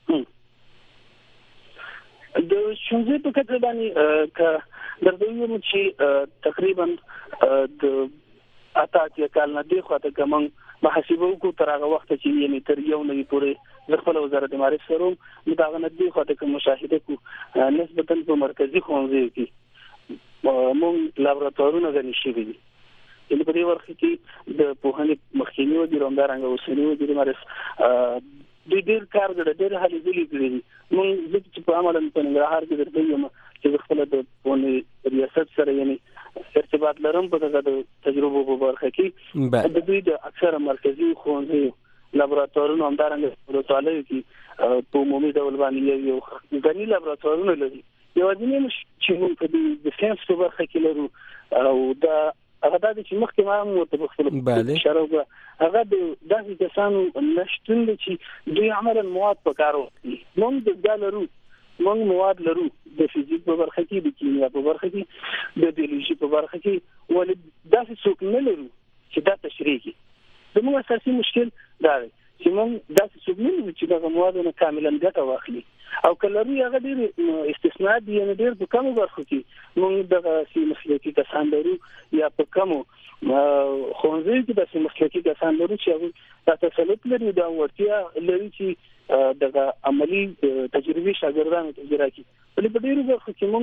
د ښوونځي په کچه باندې که درته ووایم چې تقریبا د اته اتیا کال نه دې خواته که موږ محاسبه وکړو تر هغه وخته چې یعنې تر یو نوي پورې زه خپله وزارت معارف سره وم نو د هغه نه دې خواته که مشاهده کړو نسبتا په مرکزي ښوونځیو کې موږ لابراتوارونه غني شوي دي یعنې په دې برخه کې د پوهنې مخکیني وزیر همدارنګه اوسني وزیر معارف دوی ډېر کار ډېر هلې ځلې کړي دي موږ ځکه چې په عملاً په ننګرهار کې درته وایم چې زه خپله د پوهنې ریاست سره یعنې ارتباط لرم په دغه تجربه په برخه کې د دوی د اکثره مرکزي ښوونځي لابراتوارونو همدارنګه په طالب کې په عمومي ډول باندې یو غني لابراتوارونه لري یوازینی چې موږ په د ساينس په برخه کې لرو او دا هغه د چې مخکې ما هم ورته بخښل اشاره وکړه هغه د داسې کسانو نشتون چې دوی عملاً مواد په کار وکړي موږ د لرو موږ مواد لرو د فزیک په برخه کې د کیمیا په برخه کې د بیولوژي په برخه کې ولې داسې څوک نه لرو چې دا تشریح کړي زموږ اساسي مشکل دا دی چې موږ داسې څوک نه لرو چې دغه موادونه کاملاً ګټه واخلي او کله لري هغه ډېر استثناء دي یعنې ډېر په کمو برخو کې موږ دغه مسلکي کسان لرو یا په کمو ښوونځیو کې داسې مسلکي کسان لرو چې هغوی دا تسلط لري دا وړتیا لري چې دغه عملی تجربې شاګردانو ته اجرا کړي ولې په ډېرو برخو کې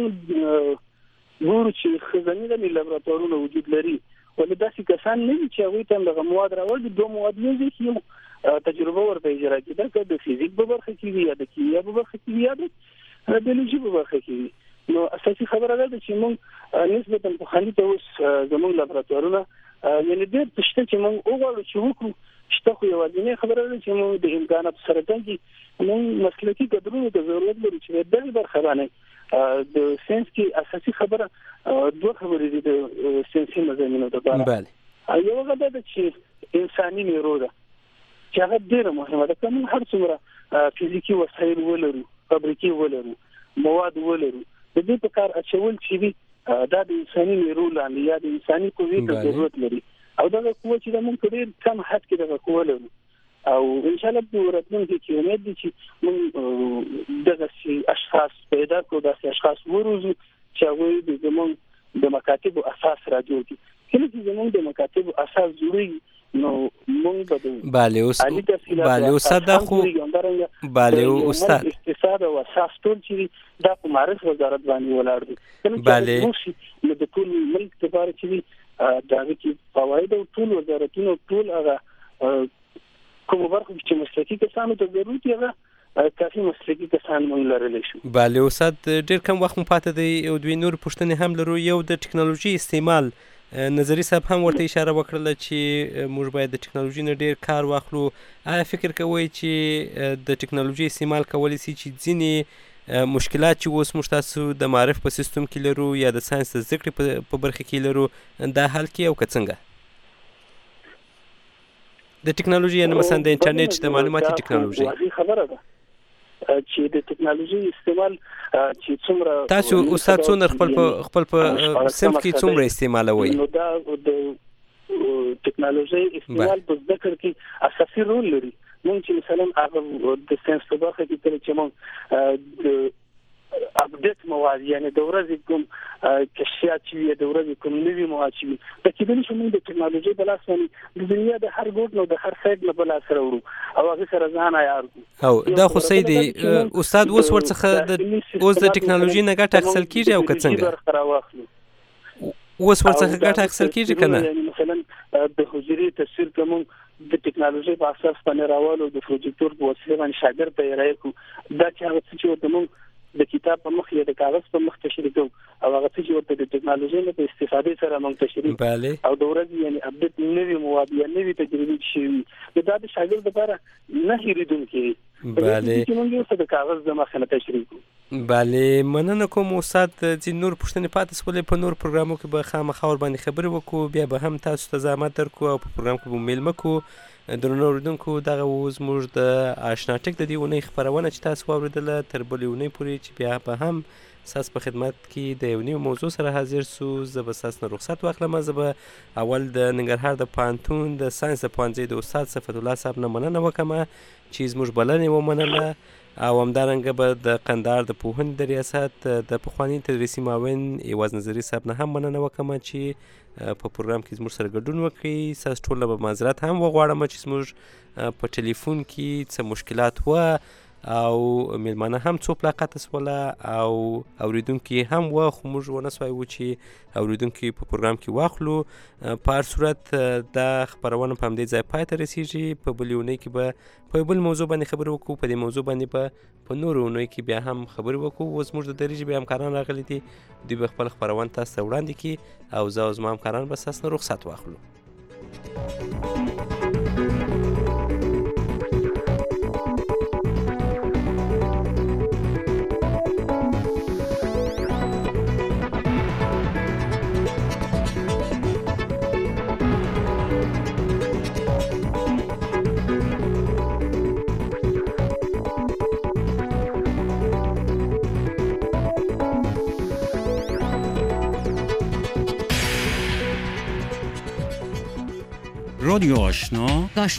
موږ ګورو چې ښځینه لابراتوارونه وجود لري ولې داسې کسان نه دي چې هغوی ته دغه مواد راوړي د دوه مواد یو ځای کې تجربه ورته اجرا کړي دا که د فزیک په برخه کې وي یا د کیمیا په برخه کې وي یا د بیولوژي په برخه کې وي نو اساسي خبره ده چې موږ نسبتاً په خالي ته اوس زموږ لابراتوارونه یعنې ډېر تشته چې موږ وغواړو چې وکړو شته خو یوازینی خبره ده چې موږ د امکاناتو سره ټنګي موږ مسلکي کادرونو ته ضرورت لرو چې دغه برخه باندې د ساينس کې اساسي خبره دوه خبرې دي د ساينسي مضامینو لپاره یو هغه ده چې انساني نیرو ده چې هغه ډېره مهمه ده که موږ هر څومره فزیکي وسایل ولرو فابریکې ولرو مواد ولرو د دې په کار اچول چې وي دا د انساني نیرو لاندې یا د انساني قوې ته ضرورت لري او دغه قوه چې موږ په ډېر کم حد کې دغه قوه لرو او ان شاء الله په راتلونکي کې امید دي چې موږ دغه اشخاص پیدا کړو داسې اشخاص وروزو چې هغوی زموږ د مکاتبو اساس راجوړ کړي کله چې زموږ د مکاتبو اساس جوړوي نو موږ بله استاد دا خو بله استاد اقتصاد او اساس ټول چې دا په معرفت وزارت باندې ولاړ دي بله د ټول ملک لپاره چې دا کې فواید او ټول وزارتونو ټول هغه کوم برخه چې مسلکي کسانو ته ضرورت یې کافي مسلکي کسان موږ لرلی شو بله استاد ډېر کم وخت مو پاته دی او دوی نور پوښتنې هم لرو یو د ټکنالوژي استعمال نظري صاحب هم ورته اشاره وکړله چې موږ باید د ټکنالوژي نه ډېر کار واخلو آیا فکر کوئ چې د ټکنالوژي استعمال کولی شي چې ځینې مشکلات چې اوس موږ تاسو د معرف په سیستم کې لرو یا د ساینس د زده کړې په برخه کې لرو دا حل کړي او که څنګه د ټکنالوژي یعنې مثلا د انټرنیټ د معلوماتي ټکنالوژي خبره ده چې د ټکنالوژي استعمال چې څومره تاسو استاد څونه خپل په صنف کې څومره استعمالوي نو دا د ټکنالوژي استعمال په زده کړه کې اساسي رول لري موږ چې مثلا هغه د ساينس په برخه کې کله چې موږ د اپډیټ مواد یعنی د ورځې کوم کشفیات چې د ورځې کوم نوي مواد چې د کېدل شي موږ د ټکنالوژي په لاس باندې د دنیا د هر ګوټ نو د هر سایډ نه په لاس راوړو او هغه سره ځان عیار او دا خو صحیح دی استاد اوس ورڅخه اوس د ټکنالوژي نه ګټه اخیستل کېږي او که څنګه اوس ورڅخه ګټه اخیستل کېږي که نه مثلا د حجرې تصویر کوم د ټکنالوژي په اساس باندې راوالو د پروجیکټور په وسیله باندې شاګرد ته یې راکو دا چې هغه څه چې ورته موږ د کتاب په مخ یا د کاغذ په مخ تشریح کوو او هغه څه چې ورته د ټکنالوژي نه په استفادې سره موږ تشریح او د ورځې یعنې اپډیټ نوي مواد یا نوي تجربې شوي دا د شاګرد لپاره نه هېرېدونکي چې موږ یو څه د کاغذ د مخه نه تشریح کوو بله مننه کوم استاد ځینې نور پوښتنې پاتې شولې په نور پروګرامو کې به خامخا ورباندې خبرې وکړو بیا به هم تاسو ته زحمت درکړو او په پروګرام کې به میلمه کړو درنو اورېدونکو دغه اوس موږ د اشنا ټک د دې اونۍ خپرونه چې تاسو واورېدله تر بلې اونۍ پورې چې بیا به هم ستاسو په خدمت کې د یو نوي موضوع سره حاضر سو زه به ستاسو نه رخصت واخلم زه به اول د ننګرهار د پوهنتون د ساینس د پوهنځي د استاد صفت الله صاحب نه مننه وکړم چې زموږ بلنې ومنله او همدارنګه به د قندهار د پوهنې د ریاست د پخواني تدریسي معاون ایواز نظري صاحب نه هم مننه وکړم چې په پروګرام کې زموږ سره ګډون وکړي ستاسو ټول به معذرت هم وغواړم چې زموږ په ټلیفون کې څه مشکلات وه او میلمانه هم څو پلاقته سوله او اوریدونکي هم و خو موږ ونه سوای و چې اوریدونکي په پروګرام کې واخلو. په هر صورت دا خبرونه په همدې ځای پای ته رسیږي. په بلې اونۍ کې به په بل موضوع باندې خبرې وکړو. په دې موضوع باندې به په نورو اونۍ کې بیا هم خبرې وکړو. اوس موږ د درې ژبې همکاران راغلي دي، دوی به خپل خبرونه تاسو ته وړاندې کړي او زه او زما همکاران به ستاسو نه رخصت واخلو. رادیو آشنا